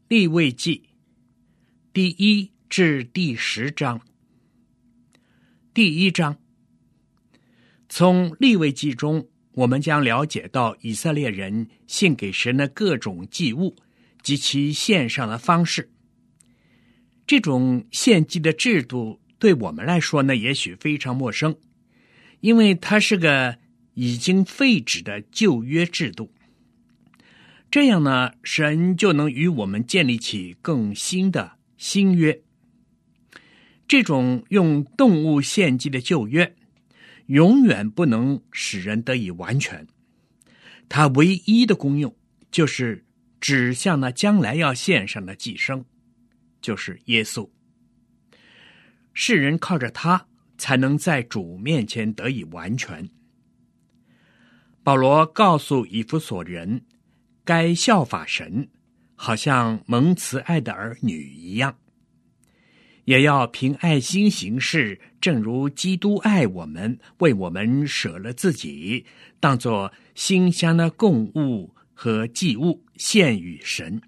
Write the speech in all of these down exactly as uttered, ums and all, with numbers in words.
利未记第一至第十章。第一章，从利未记中，我们将了解到以色列人献给神的各种祭物及其献上的方式。这种献祭的制度对我们来说呢，也许非常陌生，因为它是个已经废止的旧约制度。这样呢，神就能与我们建立起更新的新约。这种用动物献祭的旧约永远不能使人得以完全，它唯一的功用就是指向那将来要献上的祭牲，就是耶稣。世人靠着他才能在主面前得以完全。保罗告诉以弗所人，该效法神，好像蒙慈爱的儿女一样，也要凭爱心行事，正如基督爱我们，为我们舍了自己，当作馨香的供物和祭物献与神。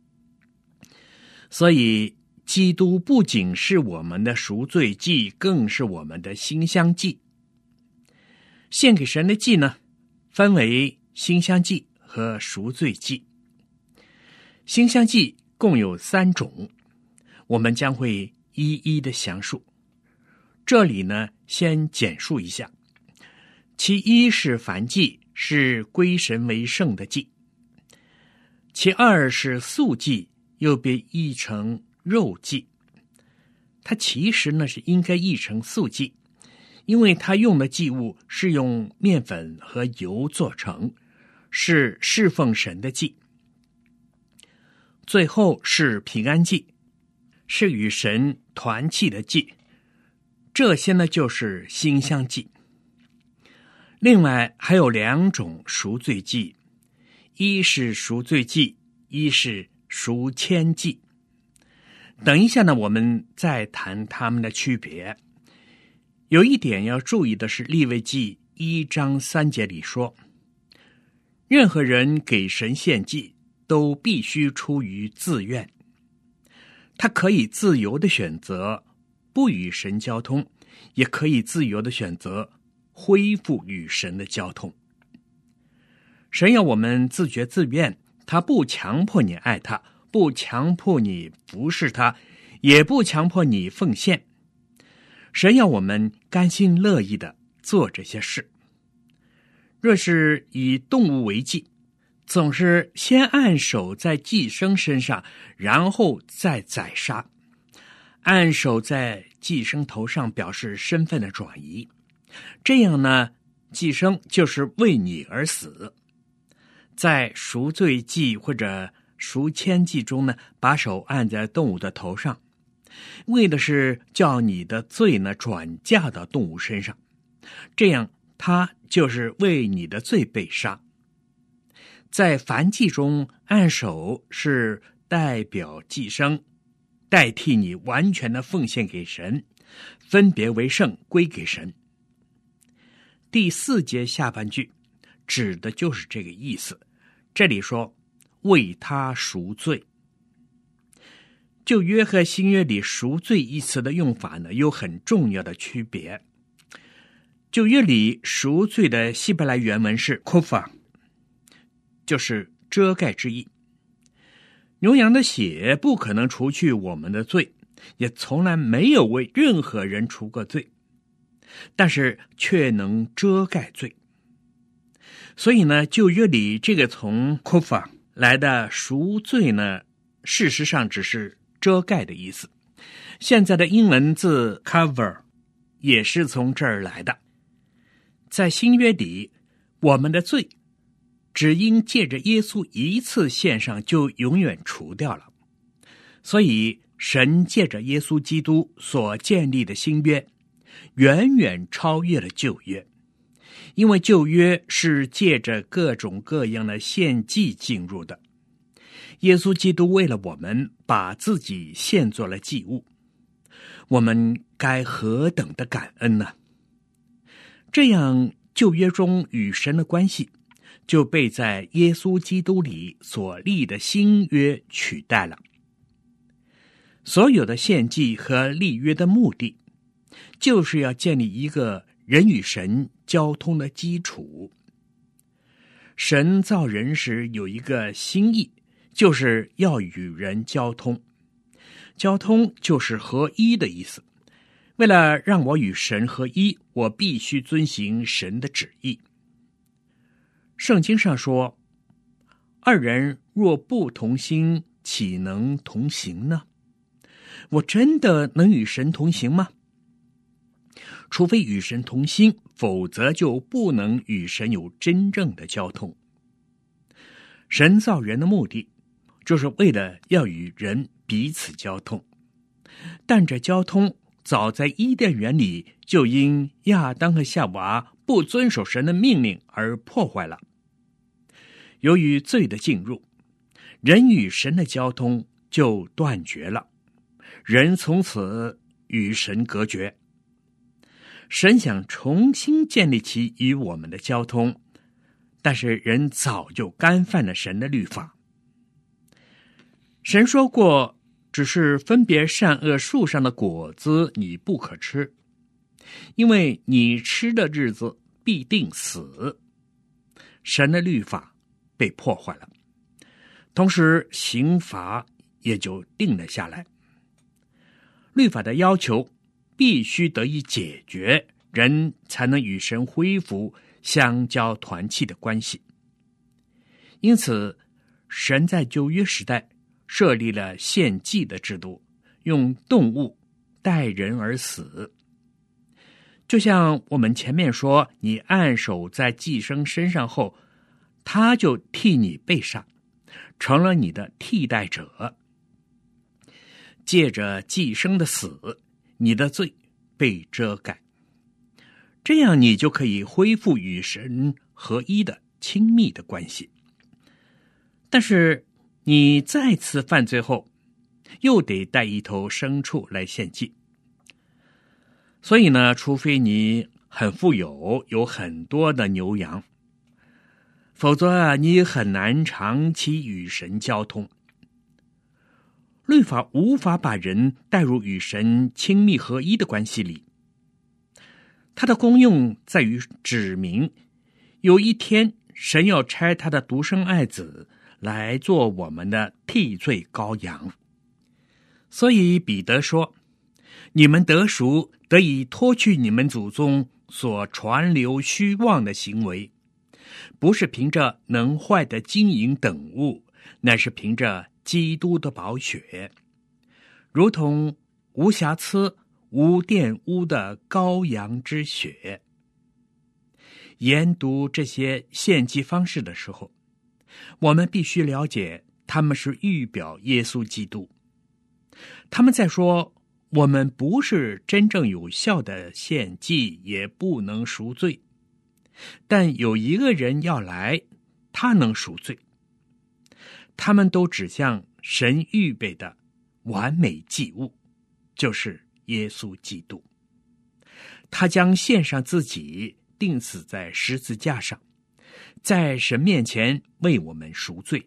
所以基督不仅是我们的赎罪祭，更是我们的馨香祭。献给神的祭呢，分为馨香祭和赎罪祭。馨香祭共有三种，我们将会一一的详述。这里呢，先简述一下。其一是燔祭，是归神为圣的祭；其二是素祭，又被译成肉祭。它其实呢是应该译成素祭，因为它用的祭物是用面粉和油做成，是侍奉神的祭。最后是平安祭，是与神团契的祭，这些呢就是馨香祭。另外还有两种赎罪祭，一是赎罪祭，一是赎愆祭。等一下呢，我们再谈它们的区别。有一点要注意的是，利未记一章三节里说，任何人给神献祭都必须出于自愿。他可以自由的选择不与神交通，也可以自由的选择恢复与神的交通。神要我们自觉自愿，他不强迫你爱他，不强迫你服侍他，也不强迫你奉献。神要我们甘心乐意的做这些事。若是以动物为祭，总是先按手在祭牲身上，然后再宰杀。按手在祭牲头上表示身份的转移，这样呢，祭牲就是为你而死。在赎罪祭或者赎愆祭中呢，把手按在动物的头上，为的是叫你的罪呢转嫁到动物身上，这样它就是为你的罪被杀。在燔祭中，按手是代表祭牲，代替你完全的奉献给神，分别为圣，归给神。第四节下半句指的就是这个意思。这里说为他赎罪。旧约和新约里赎罪一词的用法呢，有很重要的区别。旧约里赎罪的希伯来原文是 kofa， 就是遮盖之意。牛羊的血不可能除去我们的罪，也从来没有为任何人除过罪，但是却能遮盖罪。所以呢，旧约里这个从 kofa 来的赎罪呢，事实上只是遮盖的意思。现在的英文字 cover 也是从这儿来的。在新约里，我们的罪只因借着耶稣一次献上就永远除掉了。所以神借着耶稣基督所建立的新约远远超越了旧约，因为旧约是借着各种各样的献祭进入的。耶稣基督为了我们把自己献作了祭物，我们该何等的感恩呢？这样旧约中与神的关系就被在耶稣基督里所立的新约取代了。 所有的献祭和立约的目的，就是要建立一个人与神交通的基础。神造人时有一个心意，就是要与人交通。交通就是合一的意思。为了让我与神合一，我必须遵行神的旨意。圣经上说，二人若不同心，岂能同行呢？我真的能与神同行吗？除非与神同心，否则就不能与神有真正的交通。神造人的目的，就是为了要与人彼此交通。但这交通早在伊甸园里就因亚当和夏娃不遵守神的命令而破坏了。由于罪的进入，人与神的交通就断绝了，人从此与神隔绝。神想重新建立起与我们的交通，但是人早就干犯了神的律法。神说过，只是分别善恶树上的果子你不可吃，因为你吃的日子必定死。神的律法被破坏了，同时刑罚也就定了下来。律法的要求必须得以解决，人才能与神恢复相交团契的关系。因此，神在旧约时代设立了献祭的制度，用动物代人而死。就像我们前面说，你按手在祭牲身上后，他就替你背上，成了你的替代者。借着祭牲的死，你的罪被遮盖，这样你就可以恢复与神合一的亲密的关系。但是你再次犯罪后，又得带一头牲畜来献祭。所以呢，除非你很富有，有很多的牛羊，否则啊，你很难长期与神交通。律法无法把人带入与神亲密合一的关系里。它的功用在于指明，有一天神要差他的独生爱子来做我们的替罪羔羊。所以彼得说，你们得赎，得以脱去你们祖宗所传流虚妄的行为，不是凭着能坏的金银等物，乃是凭着基督的宝血，如同无瑕疵无玷污的羔羊之血。研读这些献祭方式的时候，我们必须了解他们是预表耶稣基督。他们在说，我们不是真正有效的献祭，也不能赎罪，但有一个人要来，他能赎罪。他们都指向神预备的完美祭物，就是耶稣基督。他将献上自己，钉死在十字架上，在神面前为我们赎罪。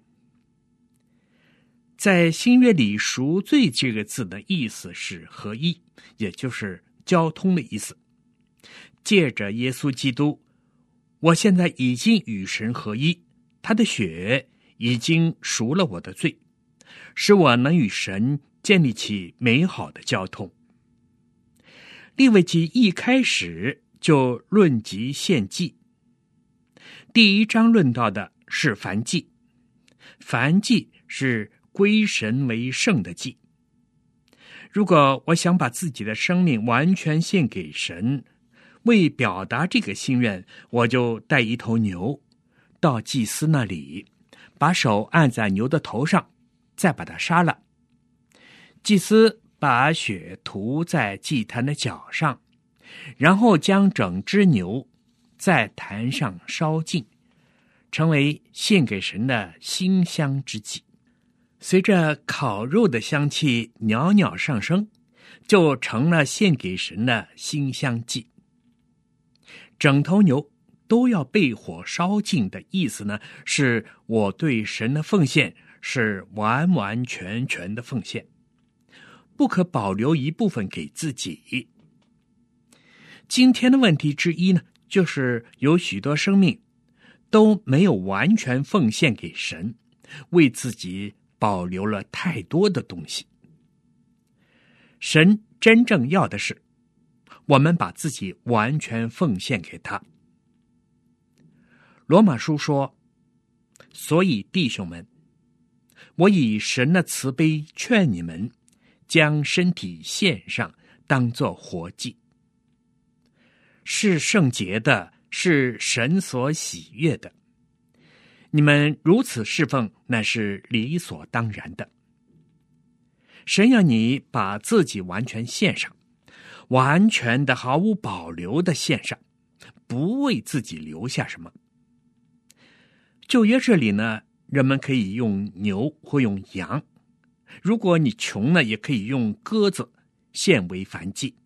在新约里，赎罪这个字的意思是合一，也就是交通的意思。借着耶稣基督，我现在已经与神合一，他的血已经赎了我的罪，使我能与神建立起美好的交通。利未记一开始就论及献祭，第一章论到的是燔祭，燔祭是归神为圣的祭。如果我想把自己的生命完全献给神，为表达这个心愿，我就带一头牛到祭司那里，把手按在牛的头上，再把它杀了。祭司把血涂在祭坛的脚上，然后将整只牛在坛上烧尽，成为献给神的馨香之祭。随着烤肉的香气袅袅上升，就成了献给神的馨香祭。整头牛都要被火烧尽的意思呢，是我对神的奉献是完完全全的奉献， 不可保留一部分给自己。今天的问题之一呢，就是有许多生命都没有完全奉献给神，为自己保留了太多的东西。神真正要的是我们把自己完全奉献给他。罗马书说，所以弟兄们，我以神的慈悲劝你们，将身体献上，当作活祭，是圣洁的，是神所喜悦的。你们如此侍奉，那是理所当然的。神要你把自己完全献上，完全的毫无保留的献上，不为自己留下什么。旧约这里呢，人们可以用牛或用羊，如果你穷呢，也可以用鸽子献为燔祭。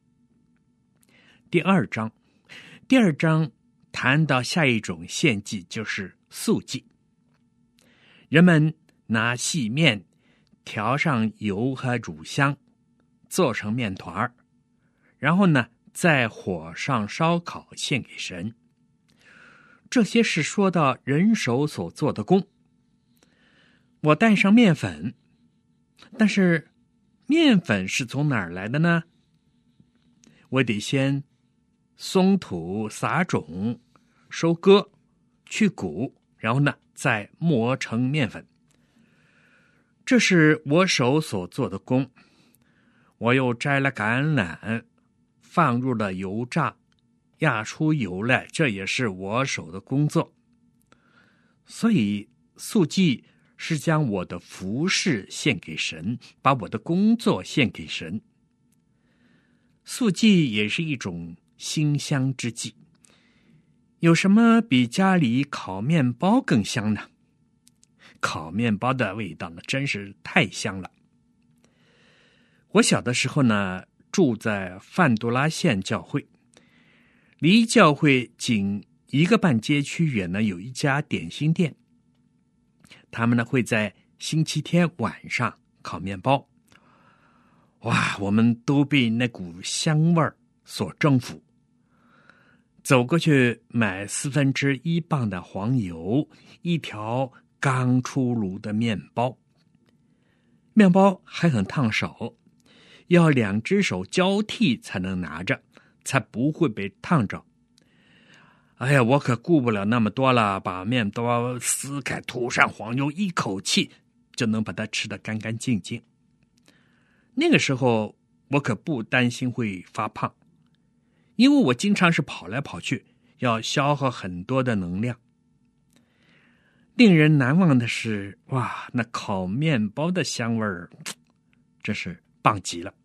第二章，第二章谈到下一种献祭，就是素祭。人们拿细面调上油和乳香，做成面团，然后呢，在火上烧烤献给神。这些是说到人手所做的工。我带上面粉，但是面粉是从哪儿来的呢？我得先松土、撒种、收割、去谷，然后呢，再磨成面粉。这是我手所做的工。我又摘了橄榄，放入了油炸，压出油来，这也是我手的工作。所以素祭是将我的服事献给神，把我的工作献给神。素祭也是一种馨香之祭。有什么比家里烤面包更香呢？烤面包的味道呢，真是太香了。我小的时候呢，住在范杜拉县教会，离教会仅一个半街区远呢，有一家点心店。他们呢会在星期天晚上烤面包。哇，我们都被那股香味儿所征服。走过去买四分之一磅的黄油，一条刚出炉的面包。面包还很烫手，要两只手交替才能拿着，才不会被烫着。哎呀，我可顾不了那么多了，把面包撕开，涂上黄油，一口气就能把它吃得干干净净。那个时候我可不担心会发胖，因为我经常是跑来跑去，要消耗很多的能量。令人难忘的是，哇，那烤面包的香味儿真是棒极了。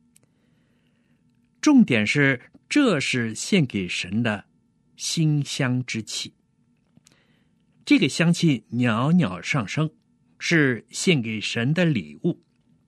重点是，这是献给神的馨香之气。这个香气袅袅上升，是献给神的礼物。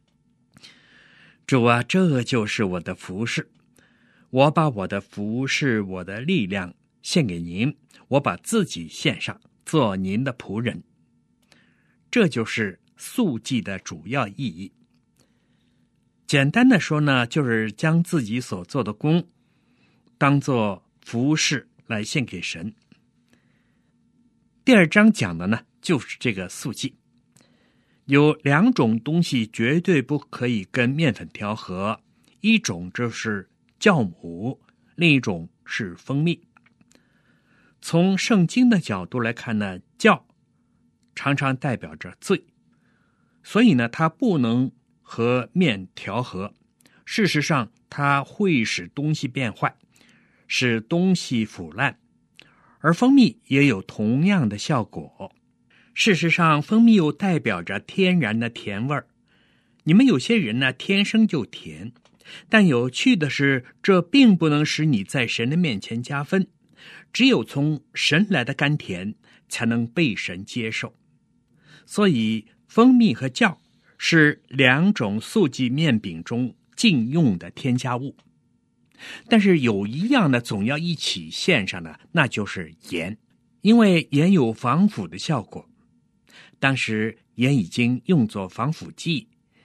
主啊，这就是我的服事，我把我的服事，我的力量献给您，我把自己献上，做您的仆人。这就是素祭的主要意义。简单的说呢，就是将自己所做的工当作服事来献给神。第二章讲的呢，就是这个素祭。有两种东西绝对不可以跟面粉调和，一种就是酵母，另一种是蜂蜜。从圣经的角度来看呢，酵常常代表着罪，所以呢，它不能和面调和。事实上，它会使东西变坏，使东西腐烂，而蜂蜜也有同样的效果。事实上，蜂蜜又代表着天然的甜味儿。你们有些人呢，天生就甜，但有趣的是，这并不能使你在神的面前加分。只有从神来的甘甜，才能被神接受。所以，蜂蜜和酵是两种素祭面饼中禁用的添加物。但是有一样的总要一起献上的，那就是盐，因为盐有防腐的效果。当时盐已经用作防腐剂，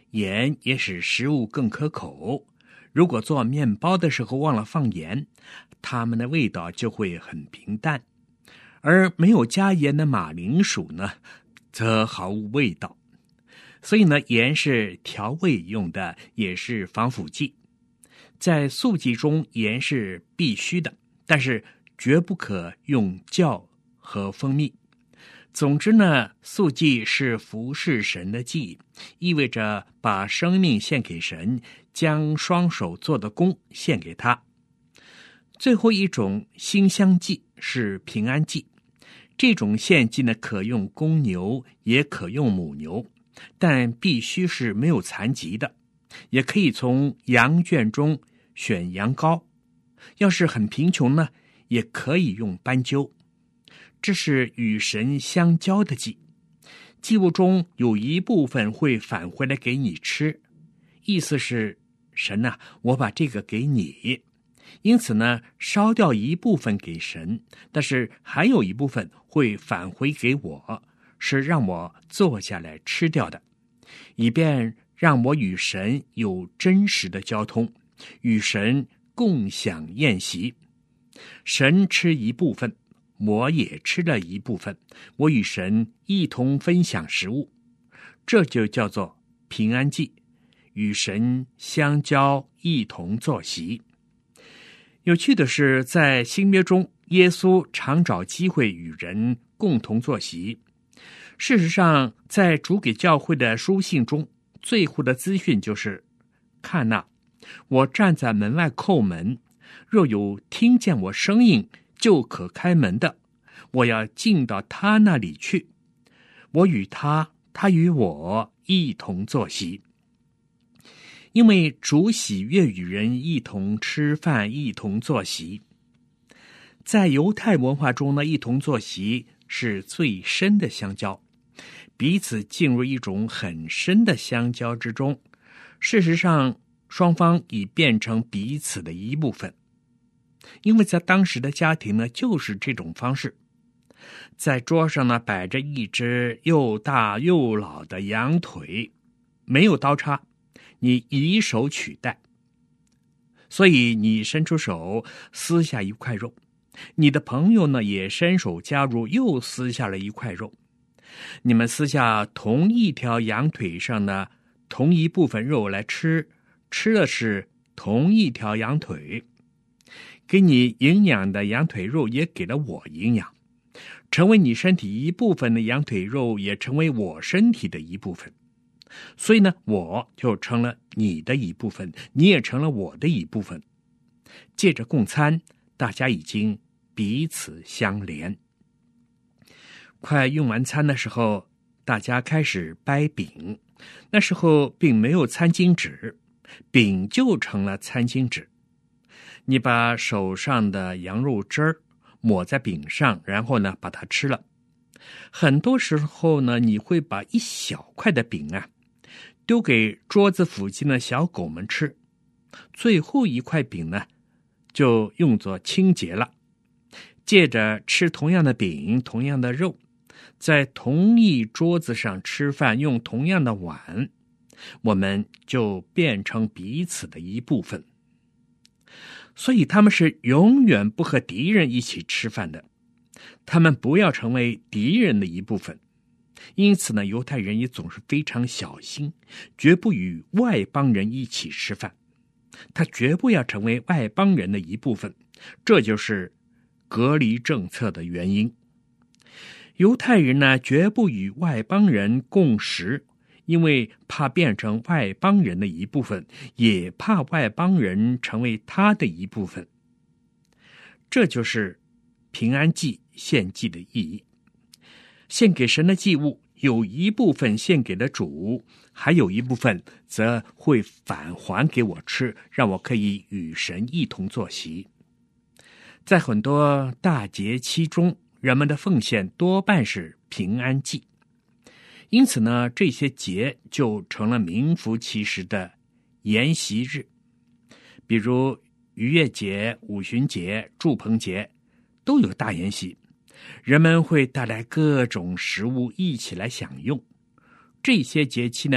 盐也使食物更可口。如果做面包的时候忘了放盐，它们的味道就会很平淡。而没有加盐的马铃薯呢，则毫无味道。所以呢，盐是调味用的，也是防腐剂。在素剂中，盐是必须的，但是绝不可用酵和蜂蜜。总之呢，素祭是服侍神的祭，意味着把生命献给神，将双手做的工献给他。最后一种馨香祭是平安祭，这种献祭呢，可用公牛，也可用母牛，但必须是没有残疾的，也可以从羊圈中选羊羔。要是很贫穷呢，也可以用斑鸠。这是与神相交的祭，祭物中有一部分会返回来给你吃，意思是神啊，我把这个给你，因此呢，烧掉一部分给神，但是还有一部分会返回给我，是让我坐下来吃掉的，以便让我与神有真实的交通，与神共享宴席。神吃一部分，我也吃了一部分，我与神一同分享食物，这就叫做平安祭，与神相交，一同坐席。有趣的是，在新约中，耶稣常找机会与人共同坐席。事实上，在主给教会的书信中，最后的资讯就是：看哪，我站在门外叩门，若有听见我声音就可开门的，我要进到他那里去，我与他，他与我一同坐席。因为主喜悦与人一同吃饭，一同坐席。在犹太文化中呢，一同坐席是最深的相交，彼此进入一种很深的相交之中。事实上，双方已变成彼此的一部分。因为在当时的家庭呢，就是这种方式。在桌上呢，摆着一只又大又老的羊腿，没有刀叉，你以手取代，所以你伸出手撕下一块肉，你的朋友呢也伸手加入，又撕下了一块肉。你们撕下同一条羊腿上的同一部分肉来吃，吃的是同一条羊腿。给你营养的羊腿肉也给了我营养，成为你身体一部分的羊腿肉也成为我身体的一部分。所以呢，我就成了你的一部分，你也成了我的一部分。借着共餐，大家已经彼此相连。快用完餐的时候，大家开始掰饼，那时候并没有餐巾纸，饼就成了餐巾纸。你把手上的羊肉汁儿抹在饼上，然后呢把它吃了。很多时候呢，你会把一小块的饼啊丢给桌子附近的小狗们吃，最后一块饼呢就用作清洁了。借着吃同样的饼，同样的肉，在同一桌子上吃饭，用同样的碗，我们就变成彼此的一部分。所以他们是永远不和敌人一起吃饭的，他们不要成为敌人的一部分。因此呢，犹太人也总是非常小心，绝不与外邦人一起吃饭，他绝不要成为外邦人的一部分，这就是隔离政策的原因。犹太人呢，绝不与外邦人共食，因为怕变成外邦人的一部分，也怕外邦人成为他的一部分。这就是平安祭献祭的意义。献给神的祭物，有一部分献给了主，还有一部分则会返还给我吃，让我可以与神一同坐席。在很多大节期中，人们的奉献多半是平安祭，因此呢，这些节就成了名副其实的筵席日。比如逾越节、五旬节、住棚节都有大筵席，人们会带来各种食物一起来享用。这些节期呢，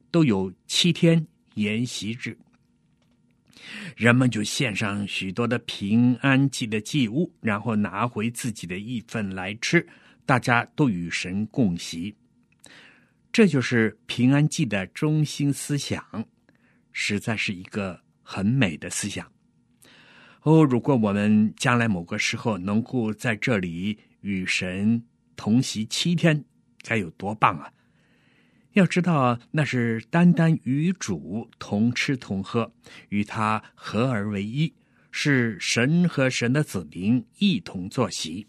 都有七天筵席制，人们就献上许多的平安祭的祭物，然后拿回自己的一份来吃，大家都与神共席。这就是平安祭的中心思想，实在是一个很美的思想。哦，如果我们将来某个时候能够在这里与神同席七天，该有多棒啊！要知道，那是单单与主同吃同喝，与他合而为一，是神和神的子民一同坐席。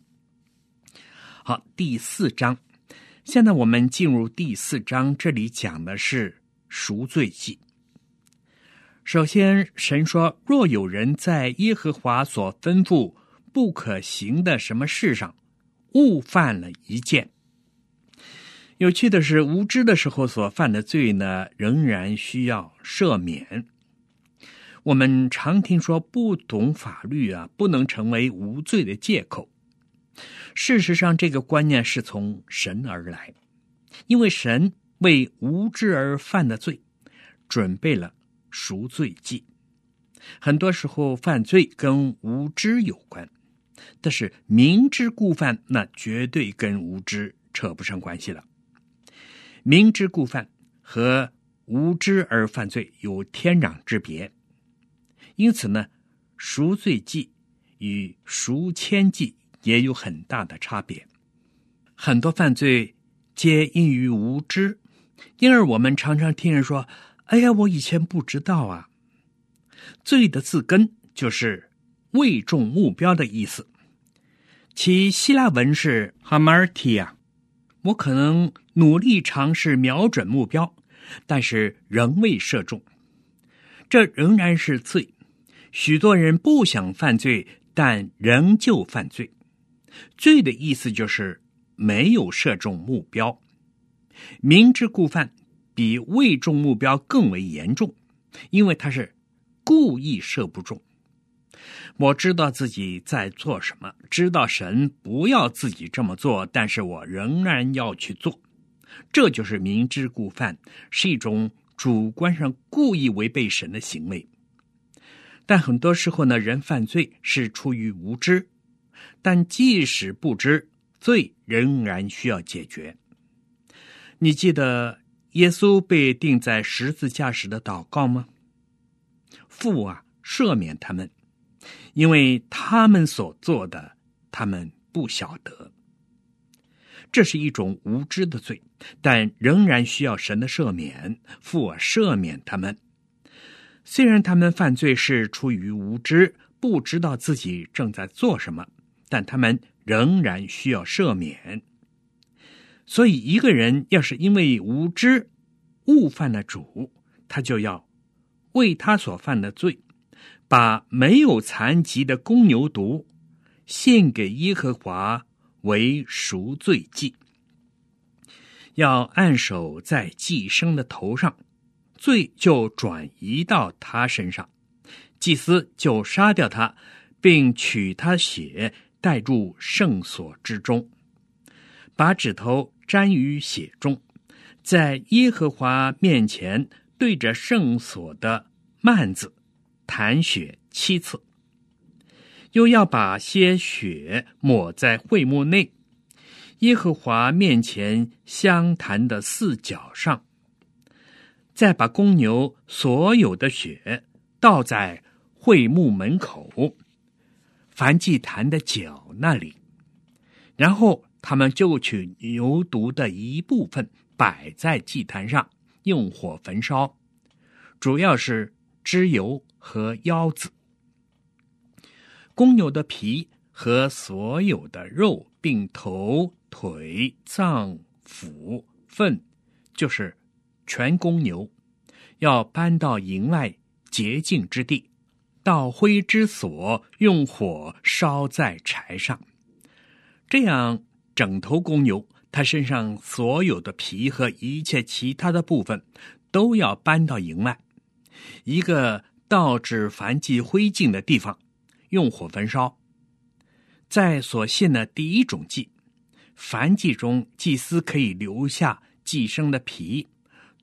好，第四章，现在我们进入第四章，这里讲的是赎罪祭。首先，神说，若有人在耶和华所吩咐不可行的什么事上误犯了一件。有趣的是，无知的时候所犯的罪呢，仍然需要赦免。我们常听说不懂法律啊，不能成为无罪的借口。事实上，这个观念是从神而来，因为神为无知而犯的罪准备了赎罪祭。很多时候犯罪跟无知有关，但是明知故犯，那绝对跟无知扯不上关系了。明知故犯和无知而犯罪有天壤之别，因此呢，赎罪祭与赎愆祭也有很大的差别。很多犯罪皆因于无知，因而我们常常听人说，哎呀，我以前不知道啊。罪的字根就是未中目标的意思，其希腊文是 hamartia。 我可能努力尝试瞄准目标，但是仍未射中，这仍然是罪。许多人不想犯罪，但仍旧犯罪。罪的意思就是没有射中目标。明知故犯比未中目标更为严重，因为它是故意射不中。我知道自己在做什么，知道神不要自己这么做，但是我仍然要去做，这就是明知故犯，是一种主观上故意违背神的行为。但很多时候呢，人犯罪是出于无知，但即使不知，罪仍然需要解决。你记得耶稣被钉在十字架时的祷告吗？父啊，赦免他们，因为他们所做的，他们不晓得。这是一种无知的罪，但仍然需要神的赦免。父啊，赦免他们。虽然他们犯罪是出于无知，不知道自己正在做什么，但他们仍然需要赦免。所以一个人要是因为无知误犯了主，他就要为他所犯的罪，把没有残疾的公牛犊献给耶和华为赎罪祭，要按手在祭牲的头上，罪就转移到他身上，祭司就杀掉他，并取他血带入圣所之中，把指头沾于血中，在耶和华面前对着圣所的幔子弹血七次，又要把些血抹在会幕内耶和华面前香坛的四角上，再把公牛所有的血倒在会幕门口燔祭坛的角那里，然后他们就取牛犊的一部分摆在祭坛上，用火焚烧，主要是脂油和腰子。公牛的皮和所有的肉，并头、腿、脏、腑、粪，就是全公牛，要搬到营外洁净之地，到灰之所，用火烧在柴上。这样整头公牛，它身上所有的皮和一切其他的部分都要搬到营外，一个倒置燔祭灰烬的地方，用火焚烧。在所献的第一种祭，燔祭中祭司可以留下祭牲的皮，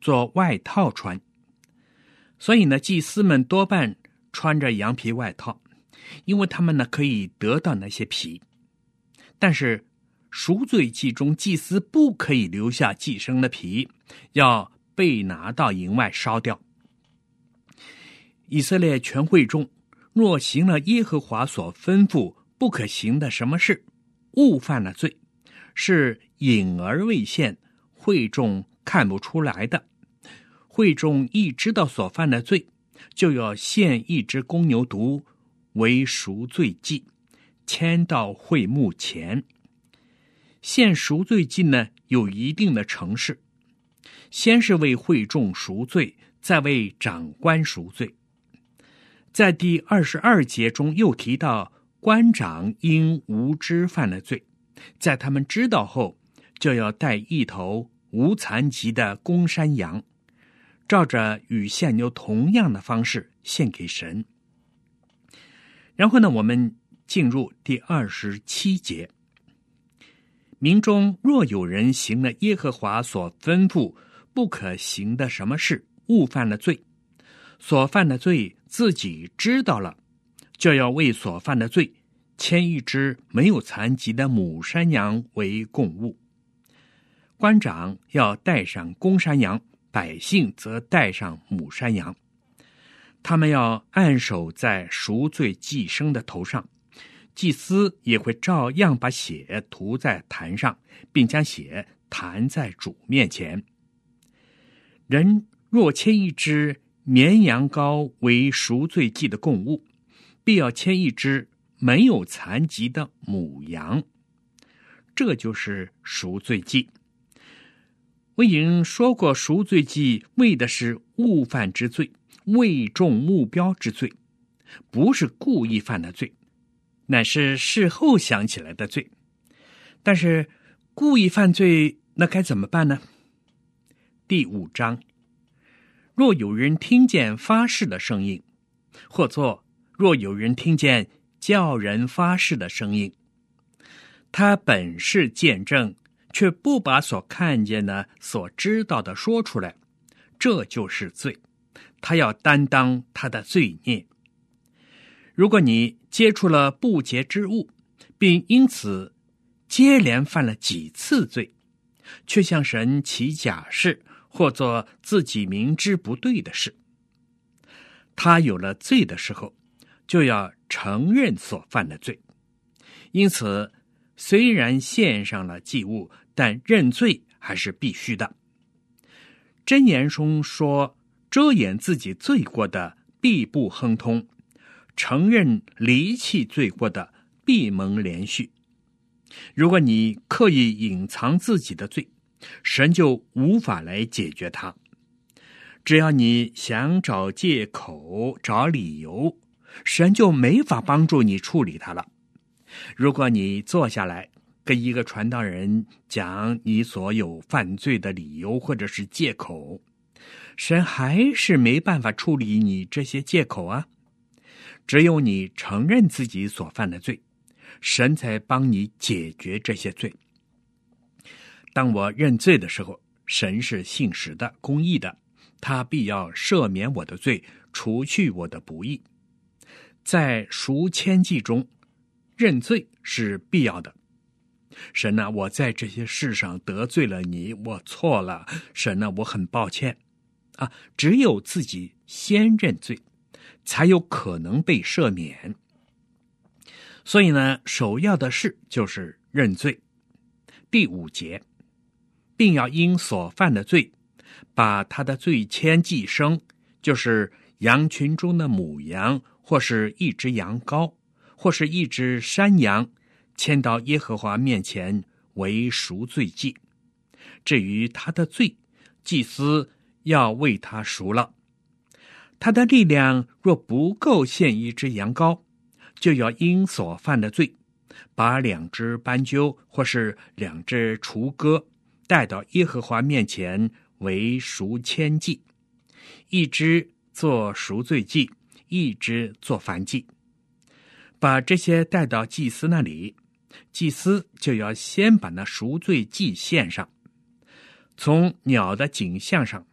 做外套穿。所以呢，祭司们多半穿着羊皮外套，因为他们呢可以得到那些皮。但是赎罪祭中，祭司不可以留下祭牲的皮，要被拿到营外烧掉。以色列全会众若行了耶和华所吩咐不可行的什么事，误犯了罪，是隐而未现，会众看不出来的，会众一知道所犯的罪，就要献一只公牛犊为赎罪祭，牵到会幕前。献赎罪祭呢，有一定的程式，先是为会众赎罪，再为长官赎罪。在第二十二节中又提到，官长因无知犯了罪，在他们知道后，就要带一头无残疾的公山羊，照着与献牛同样的方式献给神。然后呢，我们进入第二十七节。民中若有人行了耶和华所吩咐不可行的什么事，误犯了罪，所犯的罪自己知道了，就要为所犯的罪牵一只没有残疾的母山羊为供物。官长要带上公山羊，百姓则带上母山羊。他们要按手在赎罪祭牲的头上，祭司也会照样把血涂在坛上，并将血弹在主面前。人若牵一只绵羊羔为赎罪祭的供物，必要牵一只没有残疾的母羊，这就是赎罪祭。我已经说过，赎罪祭为的是误犯之罪，为中目标之罪，不是故意犯的罪，乃是事后想起来的罪。但是故意犯罪，那该怎么办呢？第五章，若有人听见发誓的声音，或作若有人听见叫人发誓的声音，他本是见证，却不把所看见的、所知道的说出来，这就是罪，他要担当他的罪孽。如果你接触了不洁之物，并因此接连犯了几次罪，却向神起假誓，或做自己明知不对的事，他有了罪的时候，就要承认所犯的罪。因此虽然献上了祭物，但认罪还是必须的。箴言中说，遮掩自己罪过的必不亨通，承认离弃罪过的必蒙连续。如果你刻意隐藏自己的罪，神就无法来解决它。只要你想找借口、找理由，神就没法帮助你处理它了。如果你坐下来跟一个传道人讲你所有犯罪的理由或者是借口，神还是没办法处理你这些借口啊。只有你承认自己所犯的罪，神才帮你解决这些罪。当我认罪的时候，神是信实的、公义的，他必要赦免我的罪，除去我的不义。在赎愆祭中，认罪是必要的。神啊，我在这些事上得罪了你，我错了。神啊，我很抱歉啊！只有自己先认罪，才有可能被赦免。所以呢，首要的事就是认罪。第五节，并要因所犯的罪，把他的罪愆祭牲，就是羊群中的母羊，或是一只羊羔，或是一只山羊，牵到耶和华面前为赎罪祭。至于他的罪，祭司要为他赎了。他的力量若不够献一只羊羔，就要因所犯的罪，把两只斑鸠或是两只雏鸽带到耶和华面前为赎愆祭，一只做赎罪祭，一只做燔祭。把这些带到祭司那里，祭司就要先把那赎罪祭献上，从鸟的颈项上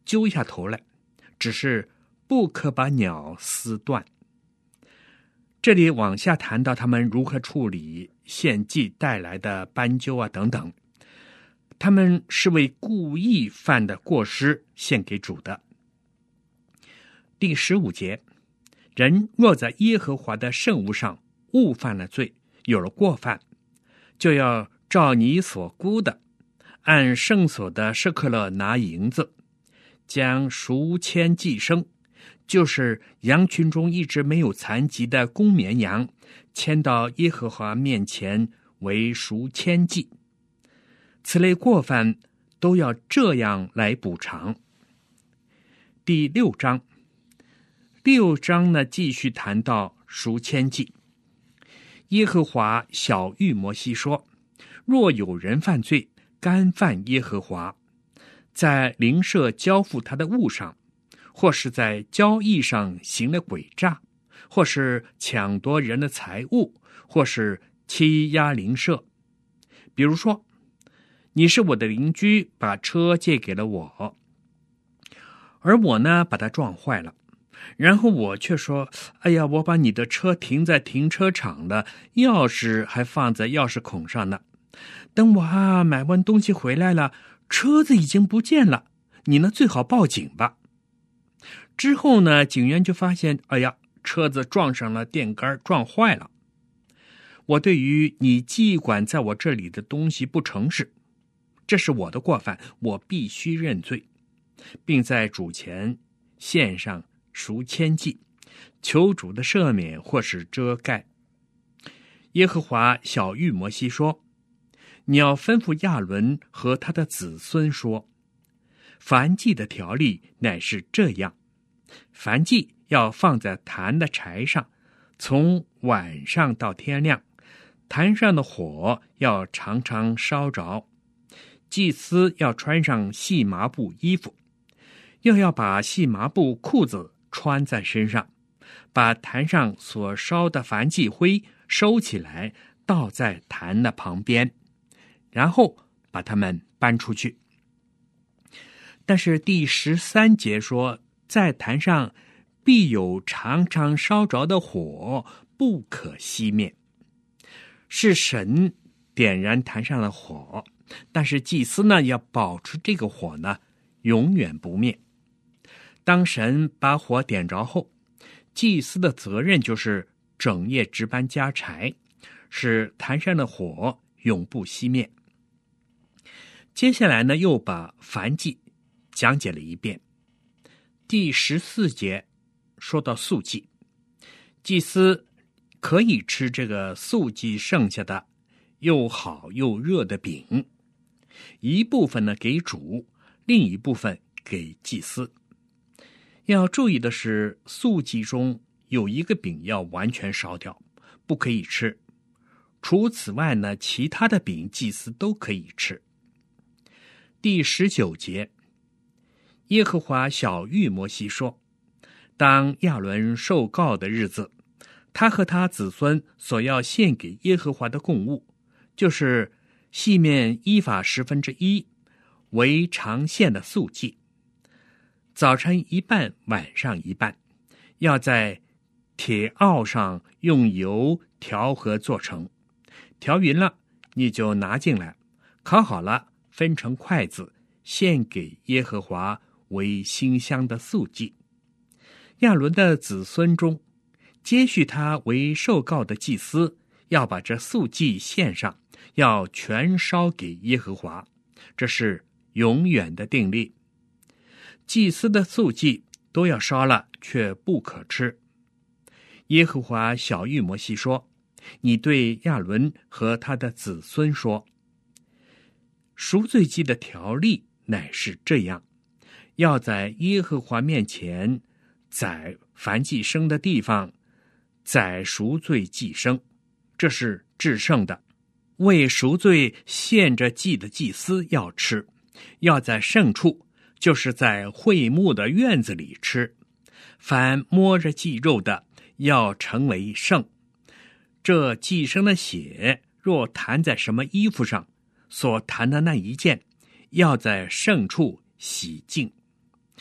揪下头来，只是不可把鸟撕断。这里往下谈到他们如何处理献祭带来的斑鸠啊等等，他们是为故意犯的过失献给主的。第十五节，人若在耶和华的圣物上误犯了罪，有了过犯，就要照你所估的，按圣所的舍客勒拿银子，将赎愆祭牲，就是羊群中一只没有残疾的公绵羊，牵到耶和华面前为赎愆祭。此类过犯都要这样来补偿。第六章，六章呢继续谈到赎愆祭。耶和华晓谕摩西说，若有人犯罪，干犯耶和华，在邻舍交付他的物上，或是在交易上行了诡诈，或是抢夺人的财物，或是欺压邻舍。比如说，你是我的邻居，把车借给了我，而我呢把它撞坏了，然后我却说，哎呀，我把你的车停在停车场了，钥匙还放在钥匙孔上呢。等我啊买完东西回来了，车子已经不见了，你呢最好报警吧。之后呢，警员就发现，哎呀，车子撞上了电杆，撞坏了。我对于你寄管在我这里的东西不诚实，这是我的过犯，我必须认罪，并在主前献上赎愆祭，求主的赦免或是遮盖。耶和华晓谕摩西说，你要吩咐亚伦和他的子孙说，燔祭的条例乃是这样，燔祭要放在坛的柴上，从晚上到天亮，坛上的火要常常烧着，祭司要穿上细麻布衣服，又要把细麻布裤子穿在身上，把坛上所烧的燔祭灰收起来，倒在坛的旁边，然后把它们搬出去。但是第十三节说，在坛上必有常常烧着的火，不可熄灭。是神点燃坛上的火，但是祭司呢要保持这个火呢永远不灭。当神把火点着后，祭司的责任就是整夜值班加柴，使坛上的火永不熄灭。接下来呢，又把燔祭讲解了一遍。第十四节说到素祭，祭司可以吃这个素祭剩下的又好又热的饼，一部分呢给主，另一部分给祭司。要注意的是，素祭中有一个饼要完全烧掉，不可以吃。除此外呢，其他的饼祭司都可以吃。第十九节，耶和华晓谕摩西说，当亚伦受膏的日子，他和他子孙所要献给耶和华的供物，就是细面依法十分之一，为常献的素祭。早晨一半，晚上一半，要在铁鏊上用油调和做成。调匀了，你就拿进来，烤好了，分成筷子，献给耶和华为馨香的素祭。亚伦的子孙中，接续他为受膏的祭司，要把这素祭献上，要全烧给耶和华，这是永远的定例。祭司的素祭都要烧了，却不可吃。耶和华晓谕摩西说，你对亚伦和他的子孙说，赎罪祭的条例乃是这样，要在耶和华面前宰燔祭牲的地方宰赎罪祭牲，这是至圣的。为赎罪献着祭的祭司要吃，要在圣处，就是在会幕的院子里吃。凡摸着祭肉的，要成为圣。这祭牲的血若弹在什么衣服上，所弹的那一件，要在圣处洗净。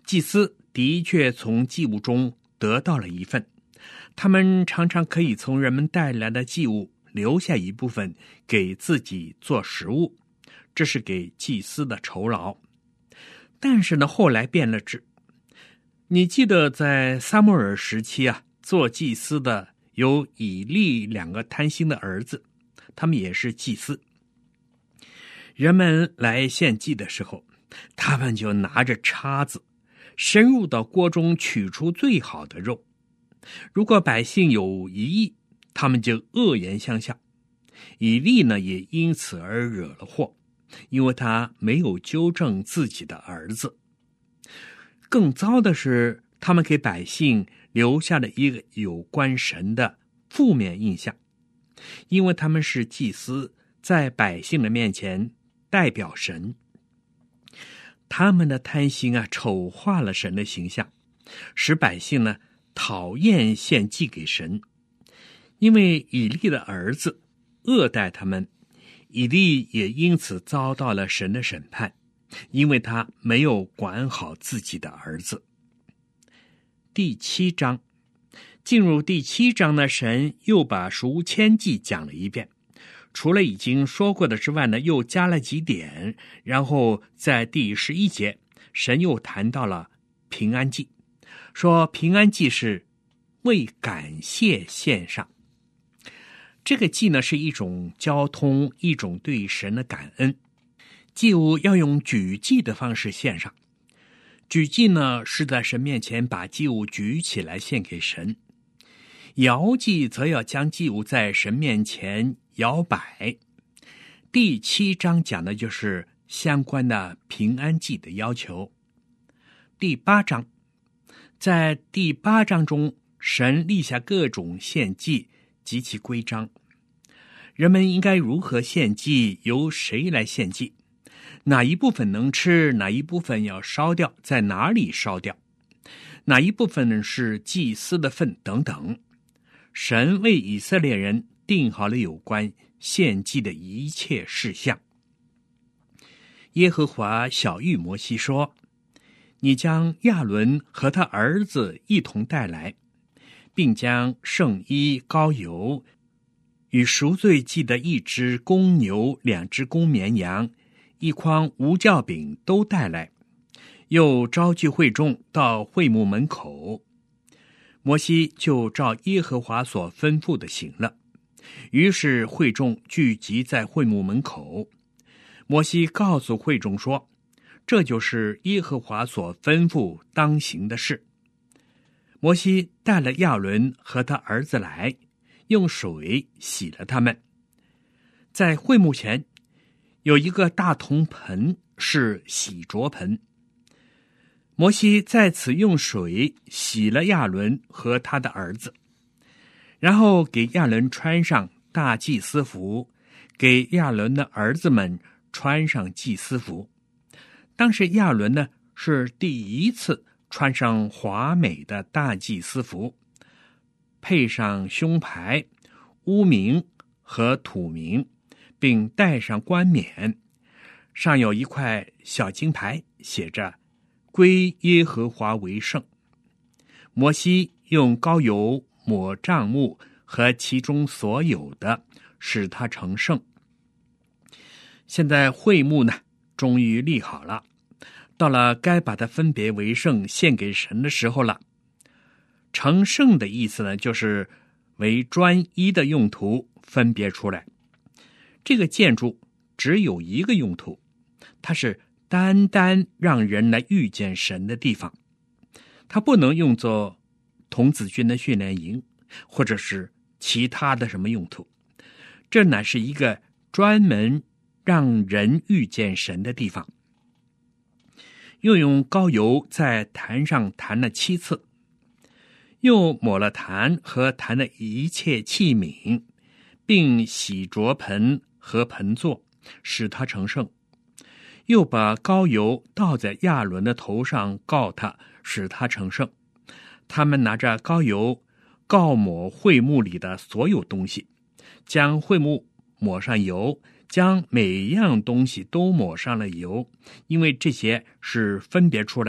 祭司的确从祭物中得到了一份，他们常常可以从人们带来的祭物留下一部分给自己做食物，这是给祭司的酬劳。但是呢，后来变了质。你记得在撒母耳时期啊，做祭司的有以利两个贪心的儿子，他们也是祭司。人们来献祭的时候，他们就拿着叉子深入到锅中取出最好的肉。如果百姓有疑义，他们就恶言相向。以利呢，也因此而惹了祸，因为他没有纠正自己的儿子。更糟的是，他们给百姓留下了一个有关神的负面印象，因为他们是祭司，在百姓的面前代表神。他们的贪心啊，丑化了神的形象，使百姓呢讨厌献祭给神。因为以利的儿子恶待他们，以利也因此遭到了神的审判，因为他没有管好自己的儿子。第七章，进入第七章呢，神又把赎愆祭讲了一遍，除了已经说过的之外呢，又加了几点。然后在第十一节，神又谈到了平安祭，说平安祭是为感谢献上。这个祭呢，是一种交通，一种对神的感恩。祭物要用举祭的方式献上。举祭呢，是在神面前把祭物举起来献给神。摇祭则要将祭物在神面前摇摆。第七章讲的就是相关的平安祭的要求。第八章，在第八章中，神立下各种献祭及其规章，人们应该如何献祭，由谁来献祭，哪一部分能吃，哪一部分要烧掉，在哪里烧掉，哪一部分是祭司的份等等。神为以色列人定好了有关献祭的一切事项。耶和华晓谕摩西说，你将亚伦和他儿子一同带来，并将圣衣、膏油与赎罪祭的一只公牛、两只公绵羊、一筐无酵饼都带来，又招聚会众到会幕门口。摩西就照耶和华所吩咐的行了。于是会众聚集在会幕门口。摩西告诉会众说，这就是耶和华所吩咐当行的事。摩西带了亚伦和他儿子来，用水洗了他们。在会幕前有一个大铜盆，是洗濯盆。摩西在此用水洗了亚伦和他的儿子，然后给亚伦穿上大祭司服，给亚伦的儿子们穿上祭司服。当时亚伦呢，是第一次穿上华美的大祭司服，配上胸牌、乌名和土名，并戴上冠冕，上有一块小金牌，写着归耶和华为圣。摩西用膏油抹帐幕和其中所有的，使它成圣。现在会幕呢，终于立好了，到了该把它分别为圣献给神的时候了。成圣的意思呢，就是为专一的用途分别出来。这个建筑只有一个用途，它是单单让人来遇见神的地方，它不能用作童子军的训练营，或者是其他的什么用途。这乃是一个专门让人遇见神的地方。又用膏油在坛上弹了七次，又抹了坛和坛的一切器皿，并洗濯盆和盆座，使它成圣。又把膏油倒在亚伦的头上，告他，使他成圣。他们拿着膏油膏抹会幕里的所有东西，将会幕抹上油，将每样东西都抹上了油，因为这些是分别出来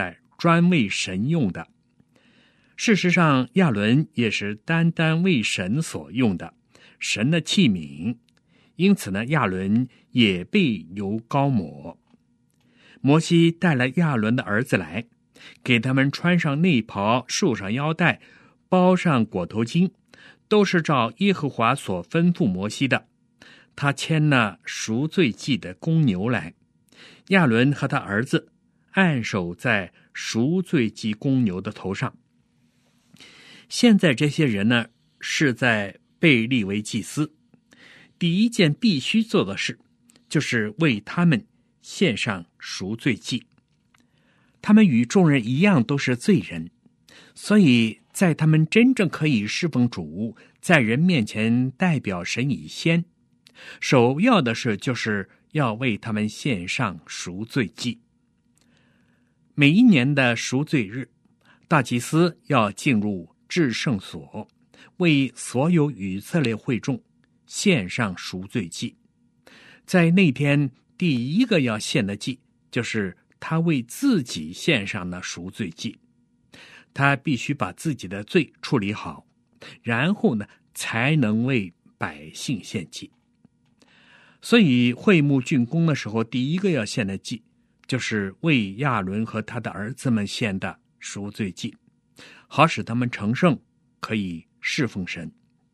专为神用的。事实上，亚伦也是单单为神所用的，神的器皿。因此呢，亚伦也被油膏抹。摩西带了亚伦的儿子来，给他们穿上内袍，束上腰带，包上裹头巾，都是照耶和华所吩咐摩西的。他牵了赎罪祭的公牛来，亚伦和他儿子按手在赎罪祭公牛的头上。现在这些人呢，是在被立为祭司，第一件必须做的事，就是为他们献上赎罪祭。他们与众人一样都是罪人，所以在他们真正可以侍奉主，在人面前代表神以先，首要的事就是要为他们献上赎罪祭。每一年的赎罪日，大祭司要进入至圣所，为所有以色列会众献上赎罪祭。在那天第一个要献的祭，就是他为自己献上的赎罪祭。他必须把自己的罪处理好，然后呢，才能为百姓献祭。所以会幕竣工的时候，第一个要献的祭，就是为亚伦和他的儿子们献的赎罪祭，好使他们成圣，可以侍奉神。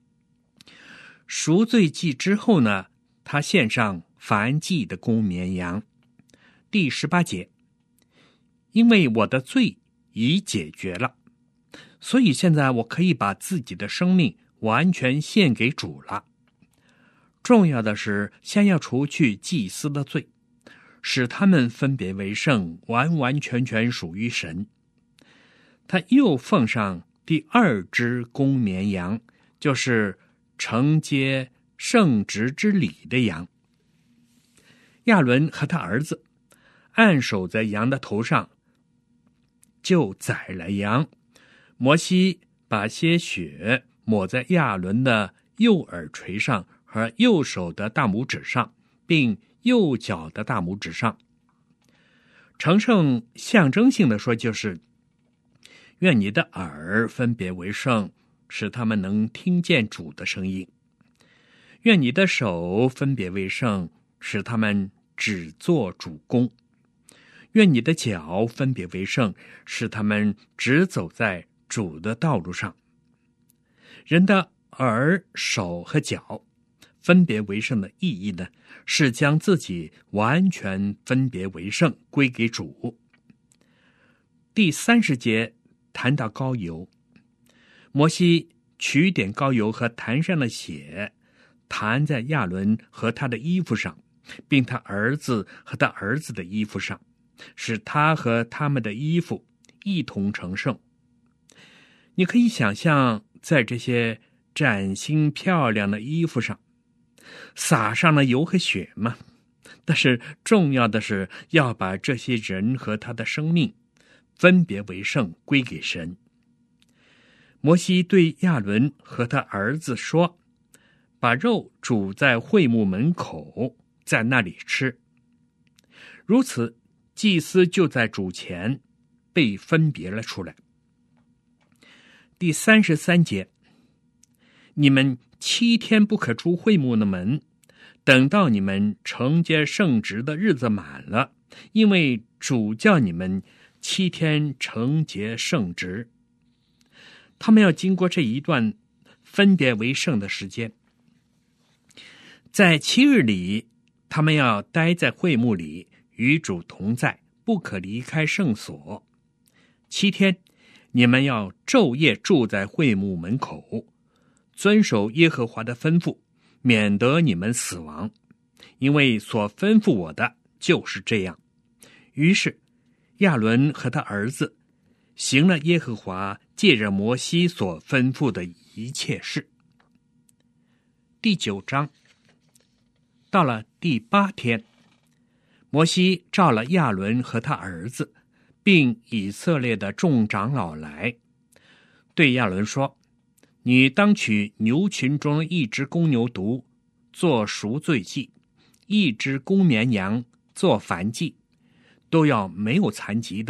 赎罪祭之后呢，他献上燔祭的公绵羊。第十八节，因为我的罪已解决了，所以现在我可以把自己的生命完全献给主了。重要的是，先要除去祭司的罪，使他们分别为圣，完完全全属于神。他又奉上第二只公绵羊，就是承接圣职之礼的羊。亚伦和他儿子按手在羊的头上，就宰了羊。摩西把些血抹在亚伦的右耳垂上和右手的大拇指上，并右脚的大拇指上。成圣象征性的说，就是愿你的耳分别为圣，使他们能听见主的声音；愿你的手分别为圣，使他们只做主工；愿你的脚分别为圣，使他们只走在主的道路上。人的耳、手和脚分别为圣的意义呢，是将自己完全分别为圣，归给主。第三十节谈到膏油，摩西取点膏油和坛上的血，弹在亚伦和他的衣服上，并他儿子和他儿子的衣服上，使他和他们的衣服一同成圣。你可以想象，在这些崭新漂亮的衣服上撒上了油和血吗？但是重要的是要把这些人和他的生命分别为圣，归给神。摩西对亚伦和他儿子说，把肉煮在会幕门口，在那里吃。如此，祭司就在主前被分别了出来。第三十三节，你们七天不可出会幕的门，等到你们承接圣职的日子满了，因为主叫你们七天承接圣职。他们要经过这一段分别为圣的时间，在七日里，他们要待在会幕里，与主同在，不可离开圣所。七天，你们要昼夜住在会幕门口，遵守耶和华的吩咐，免得你们死亡，因为所吩咐我的就是这样。于是亚伦和他儿子行了耶和华借着摩西所吩咐的一切事。第九章，到了第八天，摩西召了亚伦和他儿子，并以色列的众长老来，对亚伦说，你当取牛群中的一只公牛犊做赎罪祭，一只公绵羊做燔祭，都要没有残疾的，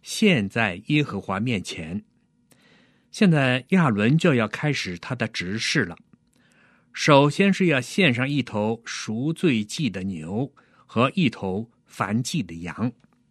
献在耶和华面前。现在亚伦就要开始他的执事了。首先是要献上一头赎罪祭的牛和一头燔祭的羊。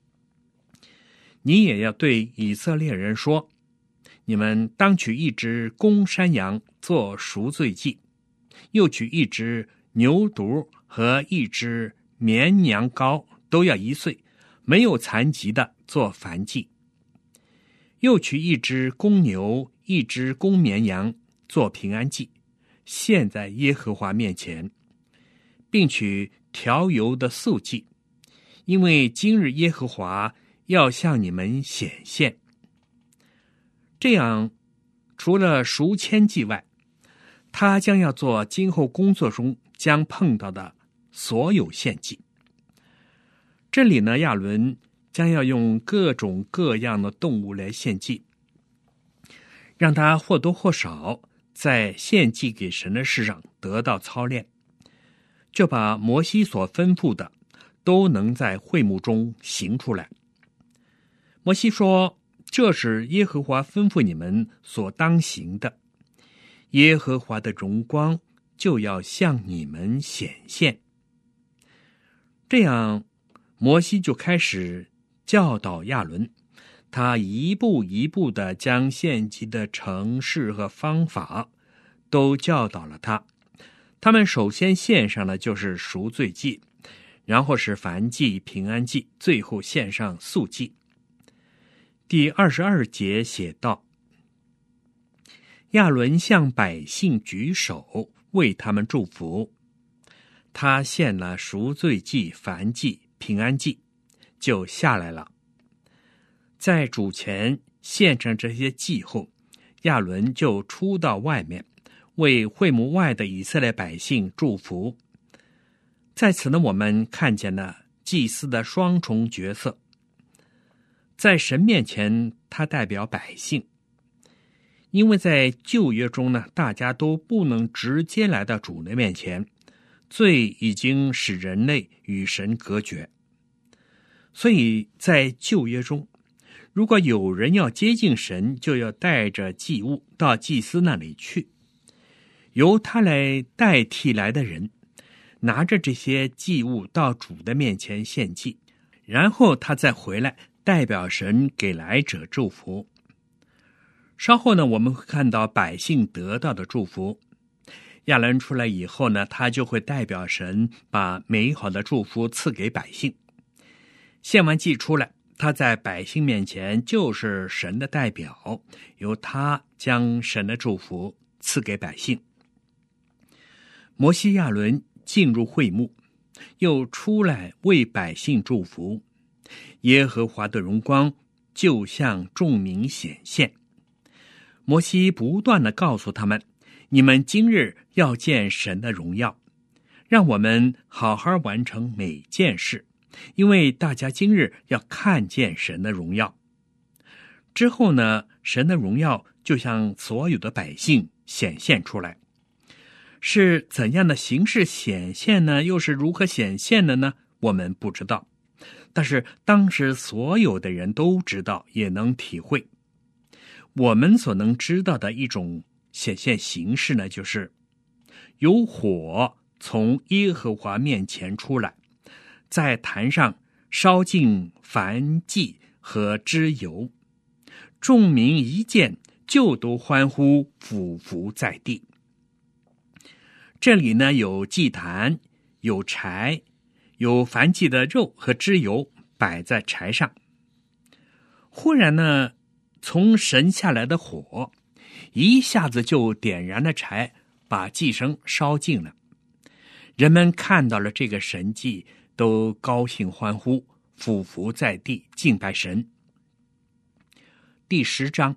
你也要对以色列人说，你们当取一只公山羊做赎罪祭，又取一只牛犊和一只绵羊羔，都要一岁，没有残疾的做燔祭。又取一只公牛，一只公绵羊做平安祭，献在耶和华面前，并取调油的素祭，因为今日耶和华要向你们显现。这样，除了赎愆祭外，他将要做今后工作中将碰到的所有献祭。这里呢，亚伦将要用各种各样的动物来献祭，让他或多或少在献祭给神的事上得到操练，就把摩西所吩咐的都能在会幕中行出来。摩西说，这是耶和华吩咐你们所当行的，耶和华的荣光就要向你们显现。这样，摩西就开始教导亚伦，他一步一步地将献祭的程式和方法都教导了他。他们首先献上的就是赎罪祭，然后是燔祭、平安祭，最后献上素祭。第二十二节写道，亚伦向百姓举手，为他们祝福。他献了赎罪祭、燔祭、平安祭，就下来了。在主前献上这些祭后，亚伦就出到外面，为会幕外的以色列百姓祝福。在此呢，我们看见了祭司的双重角色。在神面前，他代表百姓，因为在旧约中呢，大家都不能直接来到主的面前，罪已经使人类与神隔绝。所以在旧约中，如果有人要接近神，就要带着祭物到祭司那里去，由他来代替来的人拿着这些祭物到主的面前献祭，然后他再回来代表神给来者祝福。稍后呢，我们会看到百姓得到的祝福。亚伦出来以后呢，他就会代表神把美好的祝福赐给百姓。献完祭出来，他在百姓面前就是神的代表，由他将神的祝福赐给百姓。摩西亚伦进入会幕，又出来为百姓祝福。耶和华的荣光就向众民显现。摩西不断地告诉他们，你们今日要见神的荣耀，让我们好好完成每件事，因为大家今日要看见神的荣耀。之后呢，神的荣耀就向所有的百姓显现出来。是怎样的形式显现呢？又是如何显现的呢？我们不知道。但是当时所有的人都知道，也能体会。我们所能知道的一种显现形式呢，就是有火从耶和华面前出来，在坛上烧尽燔祭和脂油，众民一见就都欢呼，俯伏在地。这里呢，有祭坛，有柴，有燔祭的肉和脂油摆在柴上。忽然呢，从神下来的火一下子就点燃了柴，把祭牲烧尽了。人们看到了这个神迹，都高兴欢呼，俯伏在地敬拜神。第十章，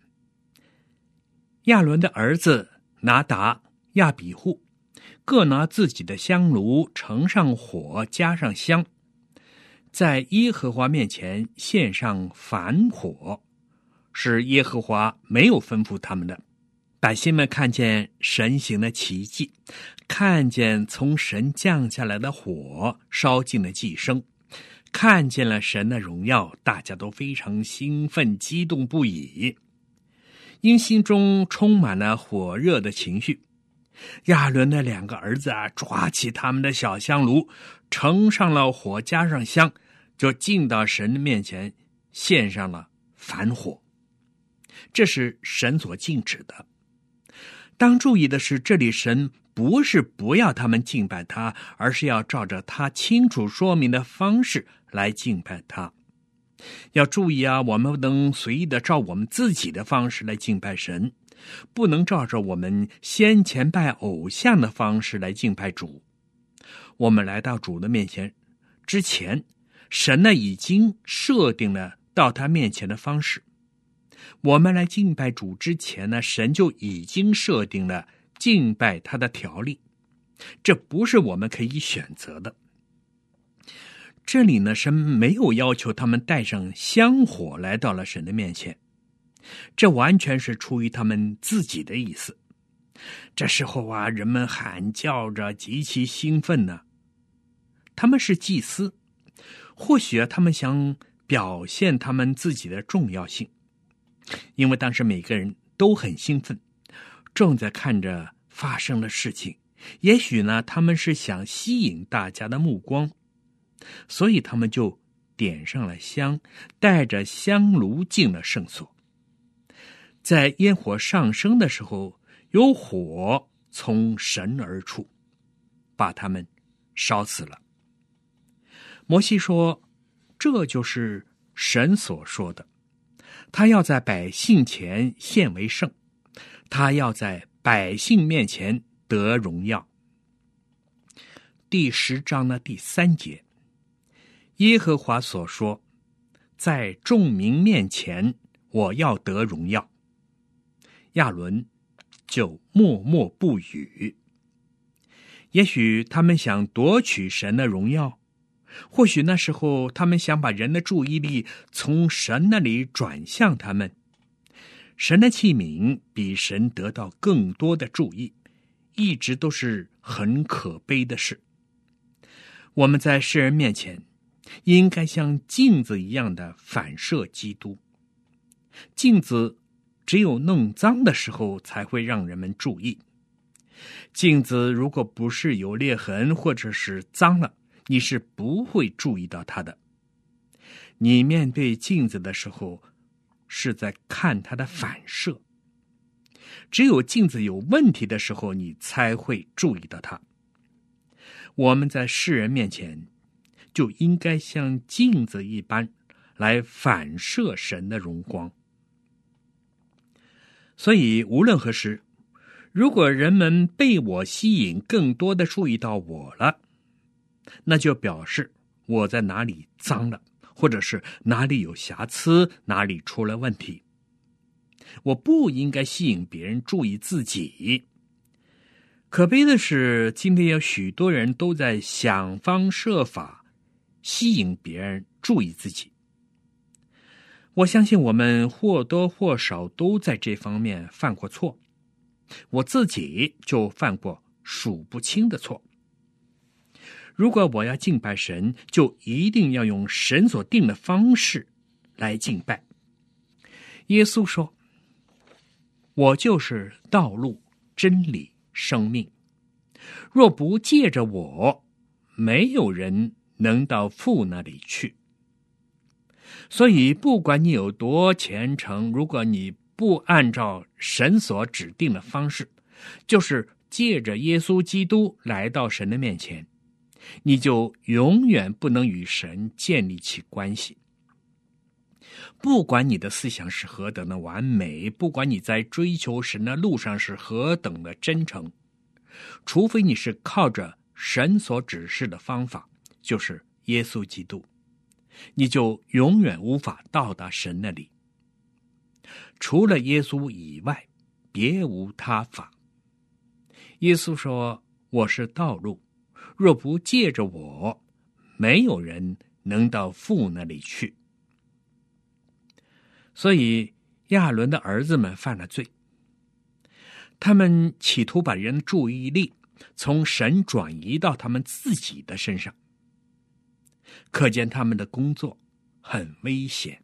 亚伦的儿子拿达、亚比户各拿自己的香炉，盛上火，加上香，在耶和华面前献上燔火，是耶和华没有吩咐他们的。百姓们看见神行的奇迹，看见从神降下来的火烧尽了祭牲， 看见了神的荣耀，大家都非常兴奋，激动不已，因心中充满了火热的情绪。亚伦的两个儿子啊，抓起他们的小香炉，盛上了火，加上香，就进到神的面前，献上了燔火。这是神所禁止的。当注意的是，这里神不是不要他们敬拜他，而是要照着他清楚说明的方式来敬拜他。要注意啊，我们不能随意的照我们自己的方式来敬拜神，不能照着我们先前拜偶像的方式来敬拜主。我们来到主的面前之前，神呢已经设定了到他面前的方式。我们来敬拜主之前呢，神就已经设定了敬拜他的条例，这不是我们可以选择的。这里呢，神没有要求他们带上香火来到了神的面前，这完全是出于他们自己的意思。这时候啊，人们喊叫着，极其兴奋呢。他们是祭司，或许啊，他们想表现他们自己的重要性，因为当时每个人都很兴奋，正在看着发生的事情。也许呢，他们是想吸引大家的目光，所以他们就点上了香，带着香炉进了圣所。在烟火上升的时候，有火从神而出，把他们烧死了。摩西说，这就是神所说的，他要在百姓前献为圣，他要在百姓面前得荣耀。第十章的第三节，耶和华所说，在众民面前我要得荣耀。亚伦就默默不语。也许他们想夺取神的荣耀，或许那时候他们想把人的注意力从神那里转向他们。神的器皿比神得到更多的注意，一直都是很可悲的事。我们在世人面前应该像镜子一样的反射基督。镜子只有弄脏的时候才会让人们注意。镜子如果不是有裂痕或者是脏了，你是不会注意到它的。你面对镜子的时候，是在看它的反射。只有镜子有问题的时候，你才会注意到它。我们在世人面前就应该像镜子一般来反射神的荣光。所以无论何时，如果人们被我吸引，更多的注意到我了，那就表示我在哪里脏了，或者是哪里有瑕疵，哪里出了问题。我不应该吸引别人注意自己。可悲的是，今天有许多人都在想方设法吸引别人注意自己。我相信我们或多或少都在这方面犯过错，我自己就犯过数不清的错。如果我要敬拜神，就一定要用神所定的方式来敬拜。耶稣说，我就是道路、真理、生命，若不借着我，没有人能到父那里去。所以不管你有多虔诚，如果你不按照神所指定的方式，就是借着耶稣基督来到神的面前，你就永远不能与神建立起关系。不管你的思想是何等的完美，不管你在追求神的路上是何等的真诚，除非你是靠着神所指示的方法，就是耶稣基督，你就永远无法到达神那里。除了耶稣以外，别无他法。耶稣说，我是道路，若不借着我，没有人能到父那里去。所以亚伦的儿子们犯了罪，他们企图把人的注意力从神转移到他们自己的身上。 可见他们的工作很危险。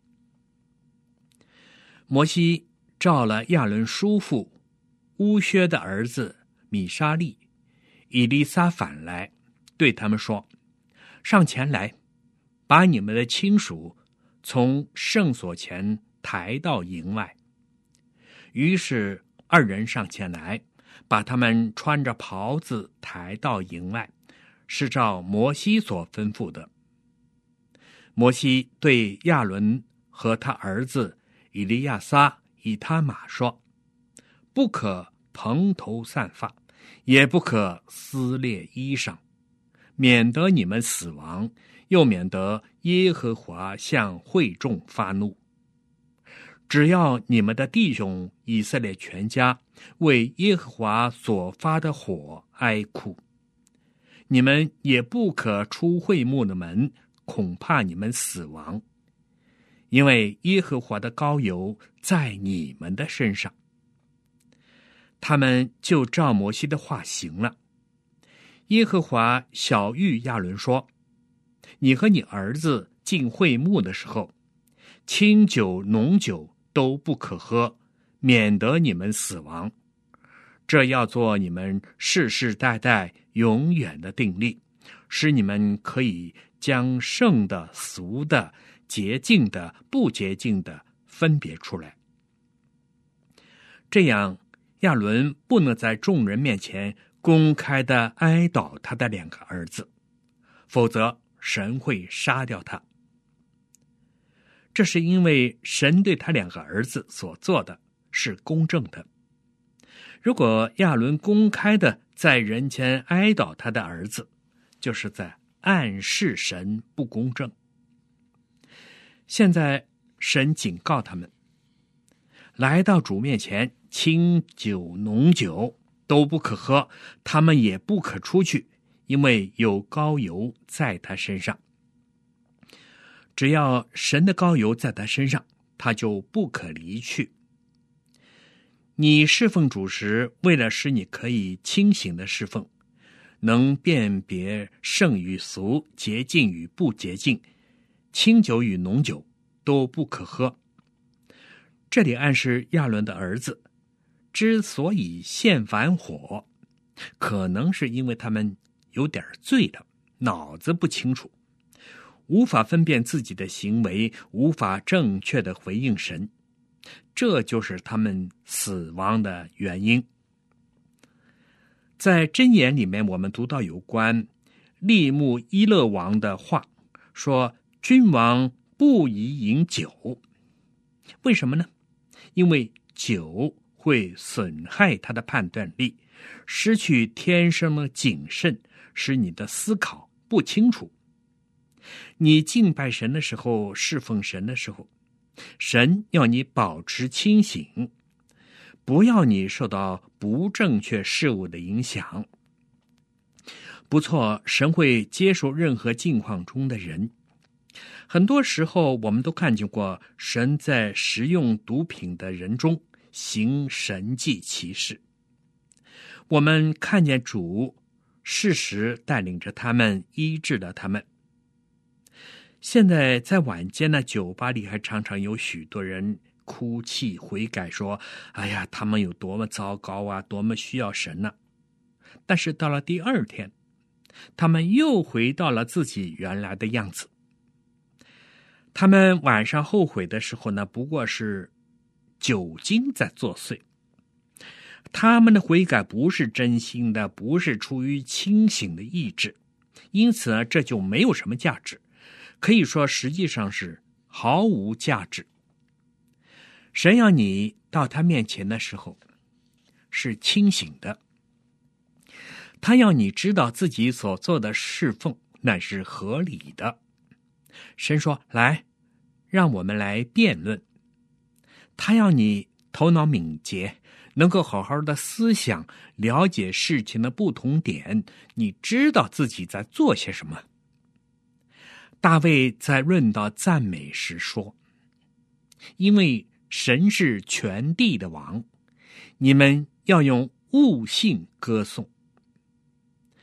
摩西召了亚伦叔父乌薛的儿子米沙利、以利撒反来，对他们说：上前来，把你们的亲属从圣所前抬到营外。于是二人上前来，把他们穿着袍子抬到营外，是照摩西所吩咐的。摩西对亚伦和他儿子以利亚撒、以他玛说：不可蓬头散发，也不可撕裂衣裳，免得你们死亡，又免得耶和华向会众发怒。只要你们的弟兄以色列全家为耶和华所发的火哀哭，你们也不可出会幕的门，恐怕你们死亡，因为耶和华的膏油在你们的身上。他们就照摩西的话行了。耶和华晓谕亚伦说：你和你儿子进会幕的时候，清酒浓酒都不可喝，免得你们死亡。这要做你们世世代代永远的定例，使你们可以将圣的、俗的、洁净的、不洁净的分别出来。这样，亚伦不能在众人面前公开的哀悼他的两个儿子，否则神会杀掉他。这是因为神对他两个儿子所做的是公正的。如果亚伦公开的在人前哀悼他的儿子，就是在暗示神不公正。现在神警告他们，来到主面前，清酒浓酒都不可喝，他们也不可出去，因为有膏油在他身上。只要神的膏油在他身上，他就不可离去。你侍奉主时，为了使你可以清醒的侍奉，能辨别圣与俗、洁净与不洁净、清酒与浓酒都不可喝。这里暗示亚伦的儿子之所以现反火，可能是因为他们有点醉了，脑子不清楚，无法分辨自己的行为，无法正确的回应神，这就是他们死亡的原因。在箴言里面，我们读到有关利木伊勒王的话，说君王不宜饮酒。为什么呢？因为酒会损害他的判断力，失去天生的谨慎，使你的思考不清楚。你敬拜神的时候，侍奉神的时候，神要你保持清醒，不要你受到不正确事物的影响。不错，神会接受任何境况中的人。很多时候我们都看见过神在食用毒品的人中行神迹奇事。我们看见主适时带领着他们，医治了他们。现在在晚间的酒吧里，还常常有许多人哭泣悔改，说哎呀，他们有多么糟糕啊，多么需要神啊。但是到了第二天，他们又回到了自己原来的样子。他们晚上后悔的时候呢，不过是酒精在作祟。他们的悔改不是真心的，不是出于清醒的意志，因此呢，这就没有什么价值，可以说实际上是毫无价值。神要你到他面前的时候是清醒的，他要你知道自己所做的侍奉乃是合理的。神说，来，让我们来辩论。他要你头脑敏捷，能够好好的思想，了解事情的不同点，你知道自己在做些什么。大卫在论到赞美时说，因为神是全地的王，你们要用悟性歌颂。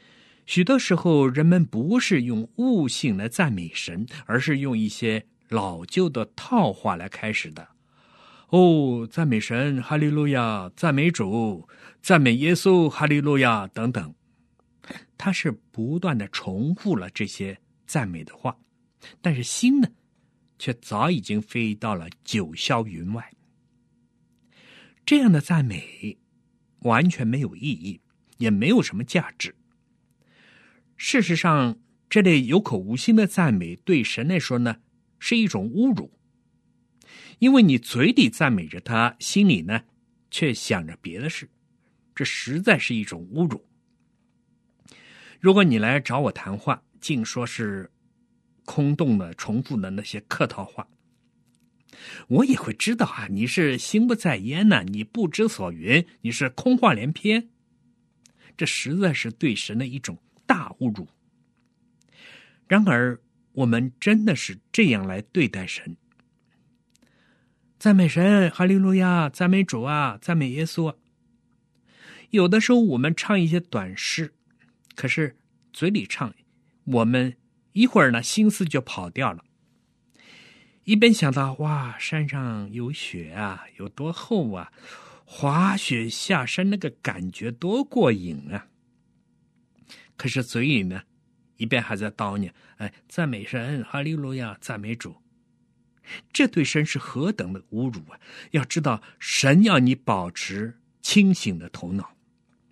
许多时候，人们不是用悟性来赞美神，而是用一些老旧的套话来开始的。哦，赞美神，哈利路亚；赞美主，赞美耶稣，哈利路亚等等。他是不断的重复了这些赞美的话，但是心呢，却早已经飞到了九霄云外。这样的赞美完全没有意义，也没有什么价值。事实上，这类有口无心的赞美对神来说呢，是一种侮辱。因为你嘴里赞美着他，心里呢却想着别的事，这实在是一种侮辱。如果你来找我谈话，竟说是空洞的、重复的那些客套话，我也会知道啊，你是心不在焉呢、啊，你不知所云，你是空话连篇。这实在是对神的一种大侮辱。然而，我们真的是这样来对待神。赞美神，哈利路亚，赞美主啊，赞美耶稣啊。有的时候我们唱一些短诗，可是嘴里唱，我们一会儿呢心思就跑掉了，一边想到哇，山上有雪啊，有多厚啊，滑雪下山那个感觉多过瘾啊。可是嘴里呢一边还在叨念，哎，赞美神，哈利路亚，赞美主。这对神是何等的侮辱啊！要知道，神要你保持清醒的头脑。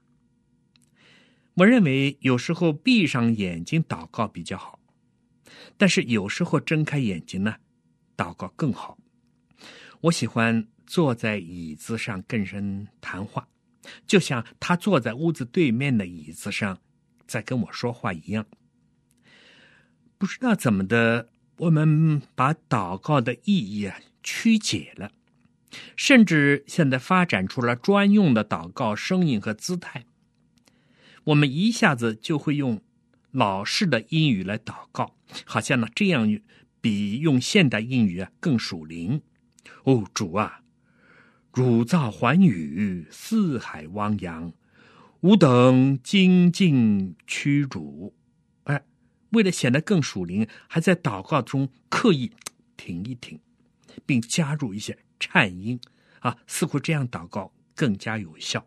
我认为有时候闭上眼睛祷告比较好，但是有时候睁开眼睛呢，祷告更好。我喜欢坐在椅子上跟人谈话，就像他坐在屋子对面的椅子上在跟我说话一样。不知道怎么的，我们把祷告的意义啊曲解了，甚至现在发展出了专用的祷告声音和姿态。我们一下子就会用老式的英语来祷告，好像呢这样比用现代英语啊更属灵。哦，主啊，汝造寰宇，四海汪洋，吾等精进屈辱。哎，为了显得更属灵，还在祷告中刻意停一停，并加入一些颤音啊，似乎这样祷告更加有效。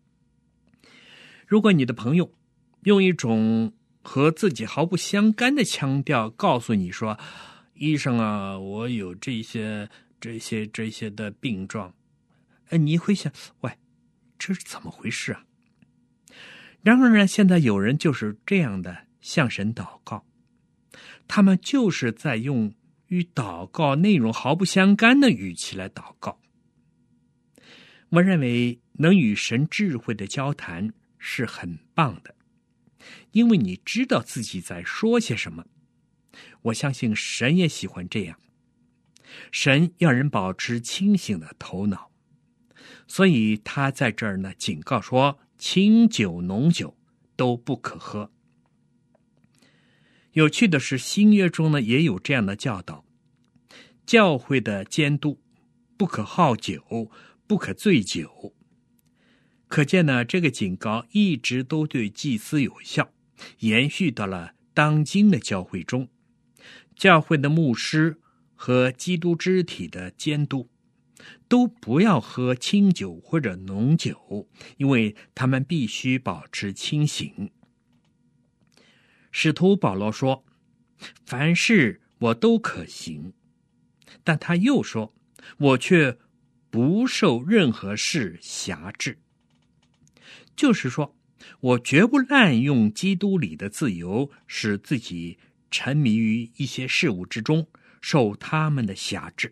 如果你的朋友用一种和自己毫不相干的腔调告诉你说，医生啊，我有这些这些这些的病状，哎，你会想，喂，这是怎么回事啊？然而呢，现在有人就是这样的向神祷告，他们就是在用与祷告内容毫不相干的语气来祷告。我认为能与神智慧的交谈是很棒的，因为你知道自己在说些什么。我相信神也喜欢这样，神要人保持清醒的头脑，所以他在这儿呢警告说，清酒浓酒都不可喝。有趣的是，新约中呢也有这样的教导，教会的监督不可好酒，不可醉酒。可见呢，这个警告一直都对祭司有效，延续到了当今的教会中。教会的牧师和基督肢体的监督都不要喝清酒或者浓酒，因为他们必须保持清醒。使徒保罗说，凡事我都可行，但他又说，我却不受任何事辖制。就是说，我绝不滥用基督里的自由，使自己沉迷于一些事物之中，受他们的辖制。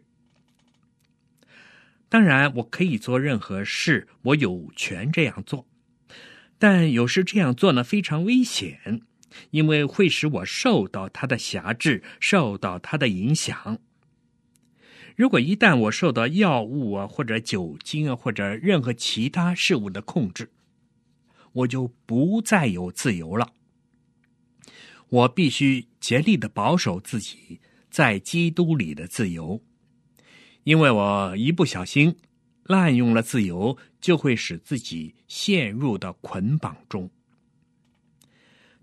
当然，我可以做任何事，我有权这样做，但有时这样做呢非常危险，因为会使我受到他的辖制，受到他的影响。如果一旦我受到药物啊，或者酒精啊，或者任何其他事物的控制，我就不再有自由了。我必须竭力地保守自己在基督里的自由，因为我一不小心滥用了自由，就会使自己陷入到捆绑中。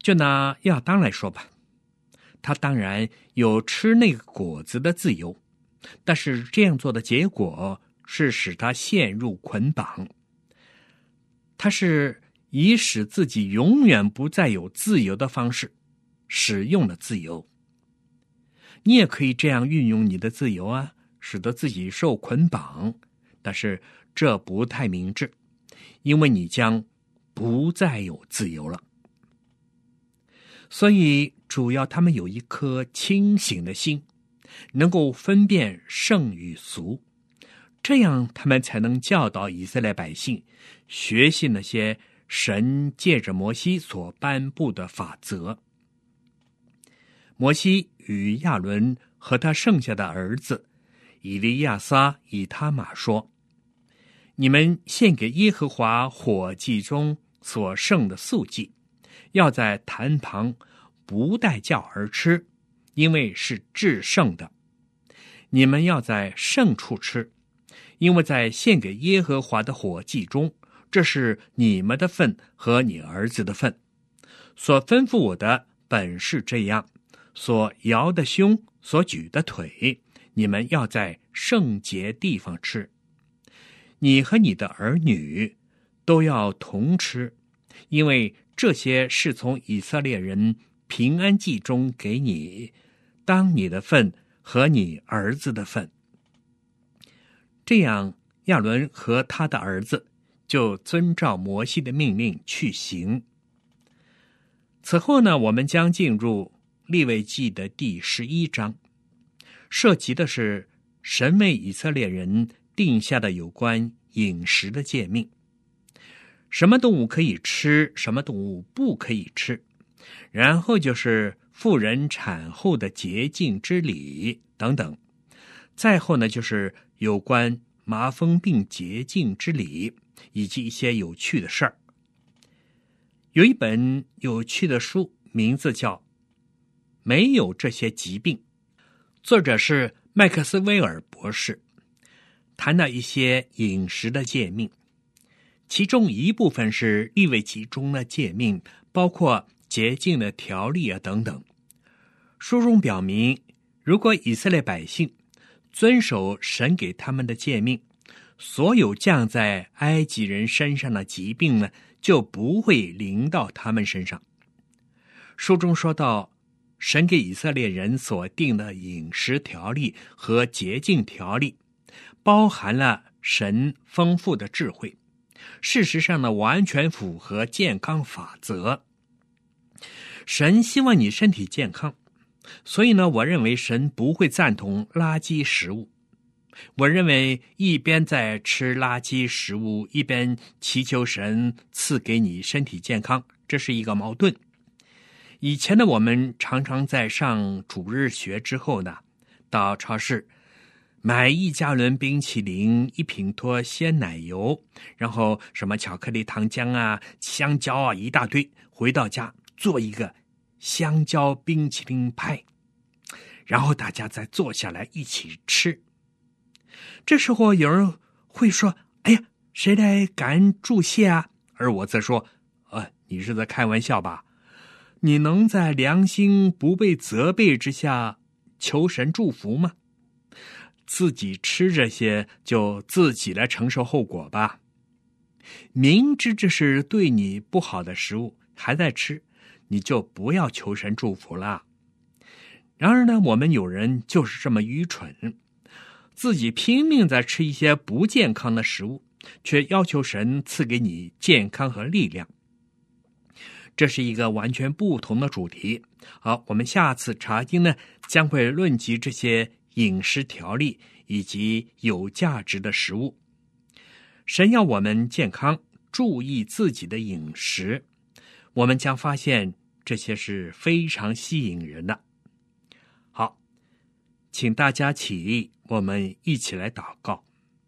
就拿亚当来说吧，他当然有吃那个果子的自由，但是这样做的结果是使他陷入捆绑。他是以使自己永远不再有自由的方式使用了自由。你也可以这样运用你的自由啊，使得自己受捆绑，但是这不太明智，因为你将不再有自由了。所以主要他们有一颗清醒的心，能够分辨圣与俗，这样他们才能教导以色列百姓学习那些神借着摩西所颁布的法则。摩西与亚伦和他剩下的儿子以利亚撒、以他玛说：你们献给耶和华火祭中所剩的素祭，要在坛旁不带酵而吃，因为是至圣的。你们要在圣处吃，因为在献给耶和华的火祭中，这是你们的份和你儿子的份。所吩咐我的本是这样，所摇的胸，所举的腿，你们要在圣洁地方吃。你和你的儿女都要同吃，因为这些是从以色列人平安祭中给你，当你的份和你儿子的份。这样亚伦和他的儿子就遵照摩西的命令去行。此后呢，我们将进入利未记的第十一章，涉及的是神为以色列人定下的有关饮食的诫命，什么动物可以吃，什么动物不可以吃，然后就是妇人产后的洁净之礼等等，再后呢就是有关麻风病洁净之礼，以及一些有趣的事儿。有一本有趣的书，名字叫《没有这些疾病》，作者是麦克斯威尔博士，谈到一些饮食的诫命，其中一部分是利未记中的诫命，包括洁净的条例啊等等。书中表明，如果以色列百姓遵守神给他们的诫命，所有降在埃及人身上的疾病呢，就不会临到他们身上。书中说到，神给以色列人所定的饮食条例和洁净条例，包含了神丰富的智慧，事实上呢，完全符合健康法则。神希望你身体健康，所以呢，我认为神不会赞同垃圾食物。我认为一边在吃垃圾食物，一边祈求神赐给你身体健康，这是一个矛盾。以前的我们常常在上主日学之后呢，到超市买一加仑冰淇淋，一品脱鲜奶油，然后什么巧克力糖浆啊、香蕉啊一大堆，回到家做一个香蕉冰淇淋派，然后大家再坐下来一起吃。这时候有人会说，哎呀，谁来感恩祝谢啊？而我则说，呃，你是在开玩笑吧？你能在良心不被责备之下求神祝福吗？自己吃这些就自己来承受后果吧。明知这是对你不好的食物还在吃，你就不要求神祝福了。然而呢，我们有人就是这么愚蠢，自己拼命在吃一些不健康的食物，却要求神赐给你健康和力量。这是一个完全不同的主题。好，我们下次查经呢，将会论及这些饮食条例以及有价值的食物。神要我们健康，注意自己的饮食，我们将发现这些是非常吸引人的。好，请大家起立，我们一起来祷告。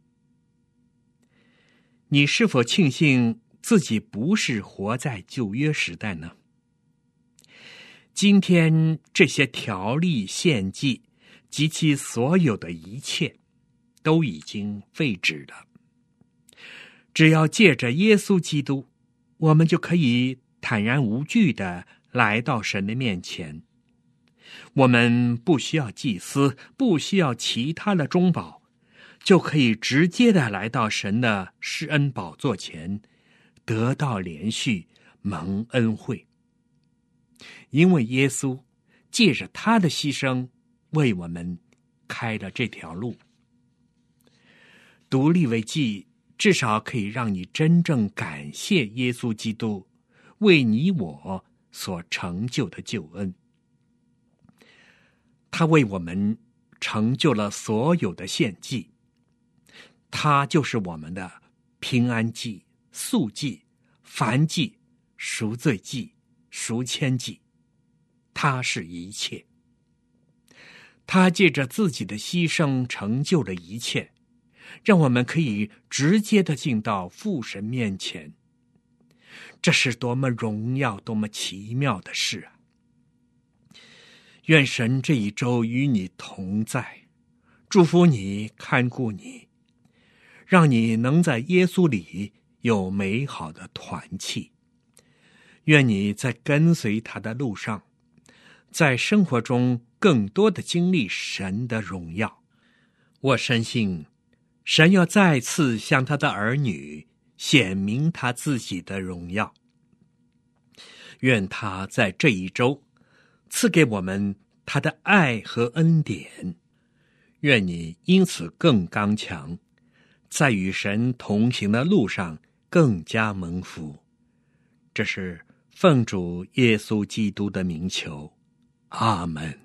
你是否庆幸自己不是活在旧约时代呢？今天这些条例、献祭及其所有的一切都已经废止了。只要借着耶稣基督，我们就可以坦然无惧地来到神的面前。我们不需要祭司，不需要其他的中保，就可以直接的来到神的施恩宝座前，得到连续蒙恩惠。因为耶稣借着他的牺牲为我们开了这条路。读利未记至少可以让你真正感谢耶稣基督为你我所成就的救恩。他为我们成就了所有的献祭，他就是我们的平安祭、素祭、燔祭、赎罪祭、赎愆祭，他是一切。他借着自己的牺牲成就了一切，让我们可以直接的进到父神面前。这是多么荣耀、多么奇妙的事啊！愿神这一周与你同在，祝福你，看顾你，让你能在耶稣里有美好的团契。愿你在跟随他的路上，在生活中更多的经历神的荣耀。我深信神要再次向他的儿女显明他自己的荣耀。愿他在这一周赐给我们他的爱和恩典，愿你因此更刚强，在与神同行的路上更加蒙福。这是奉主耶稣基督的名求，阿们。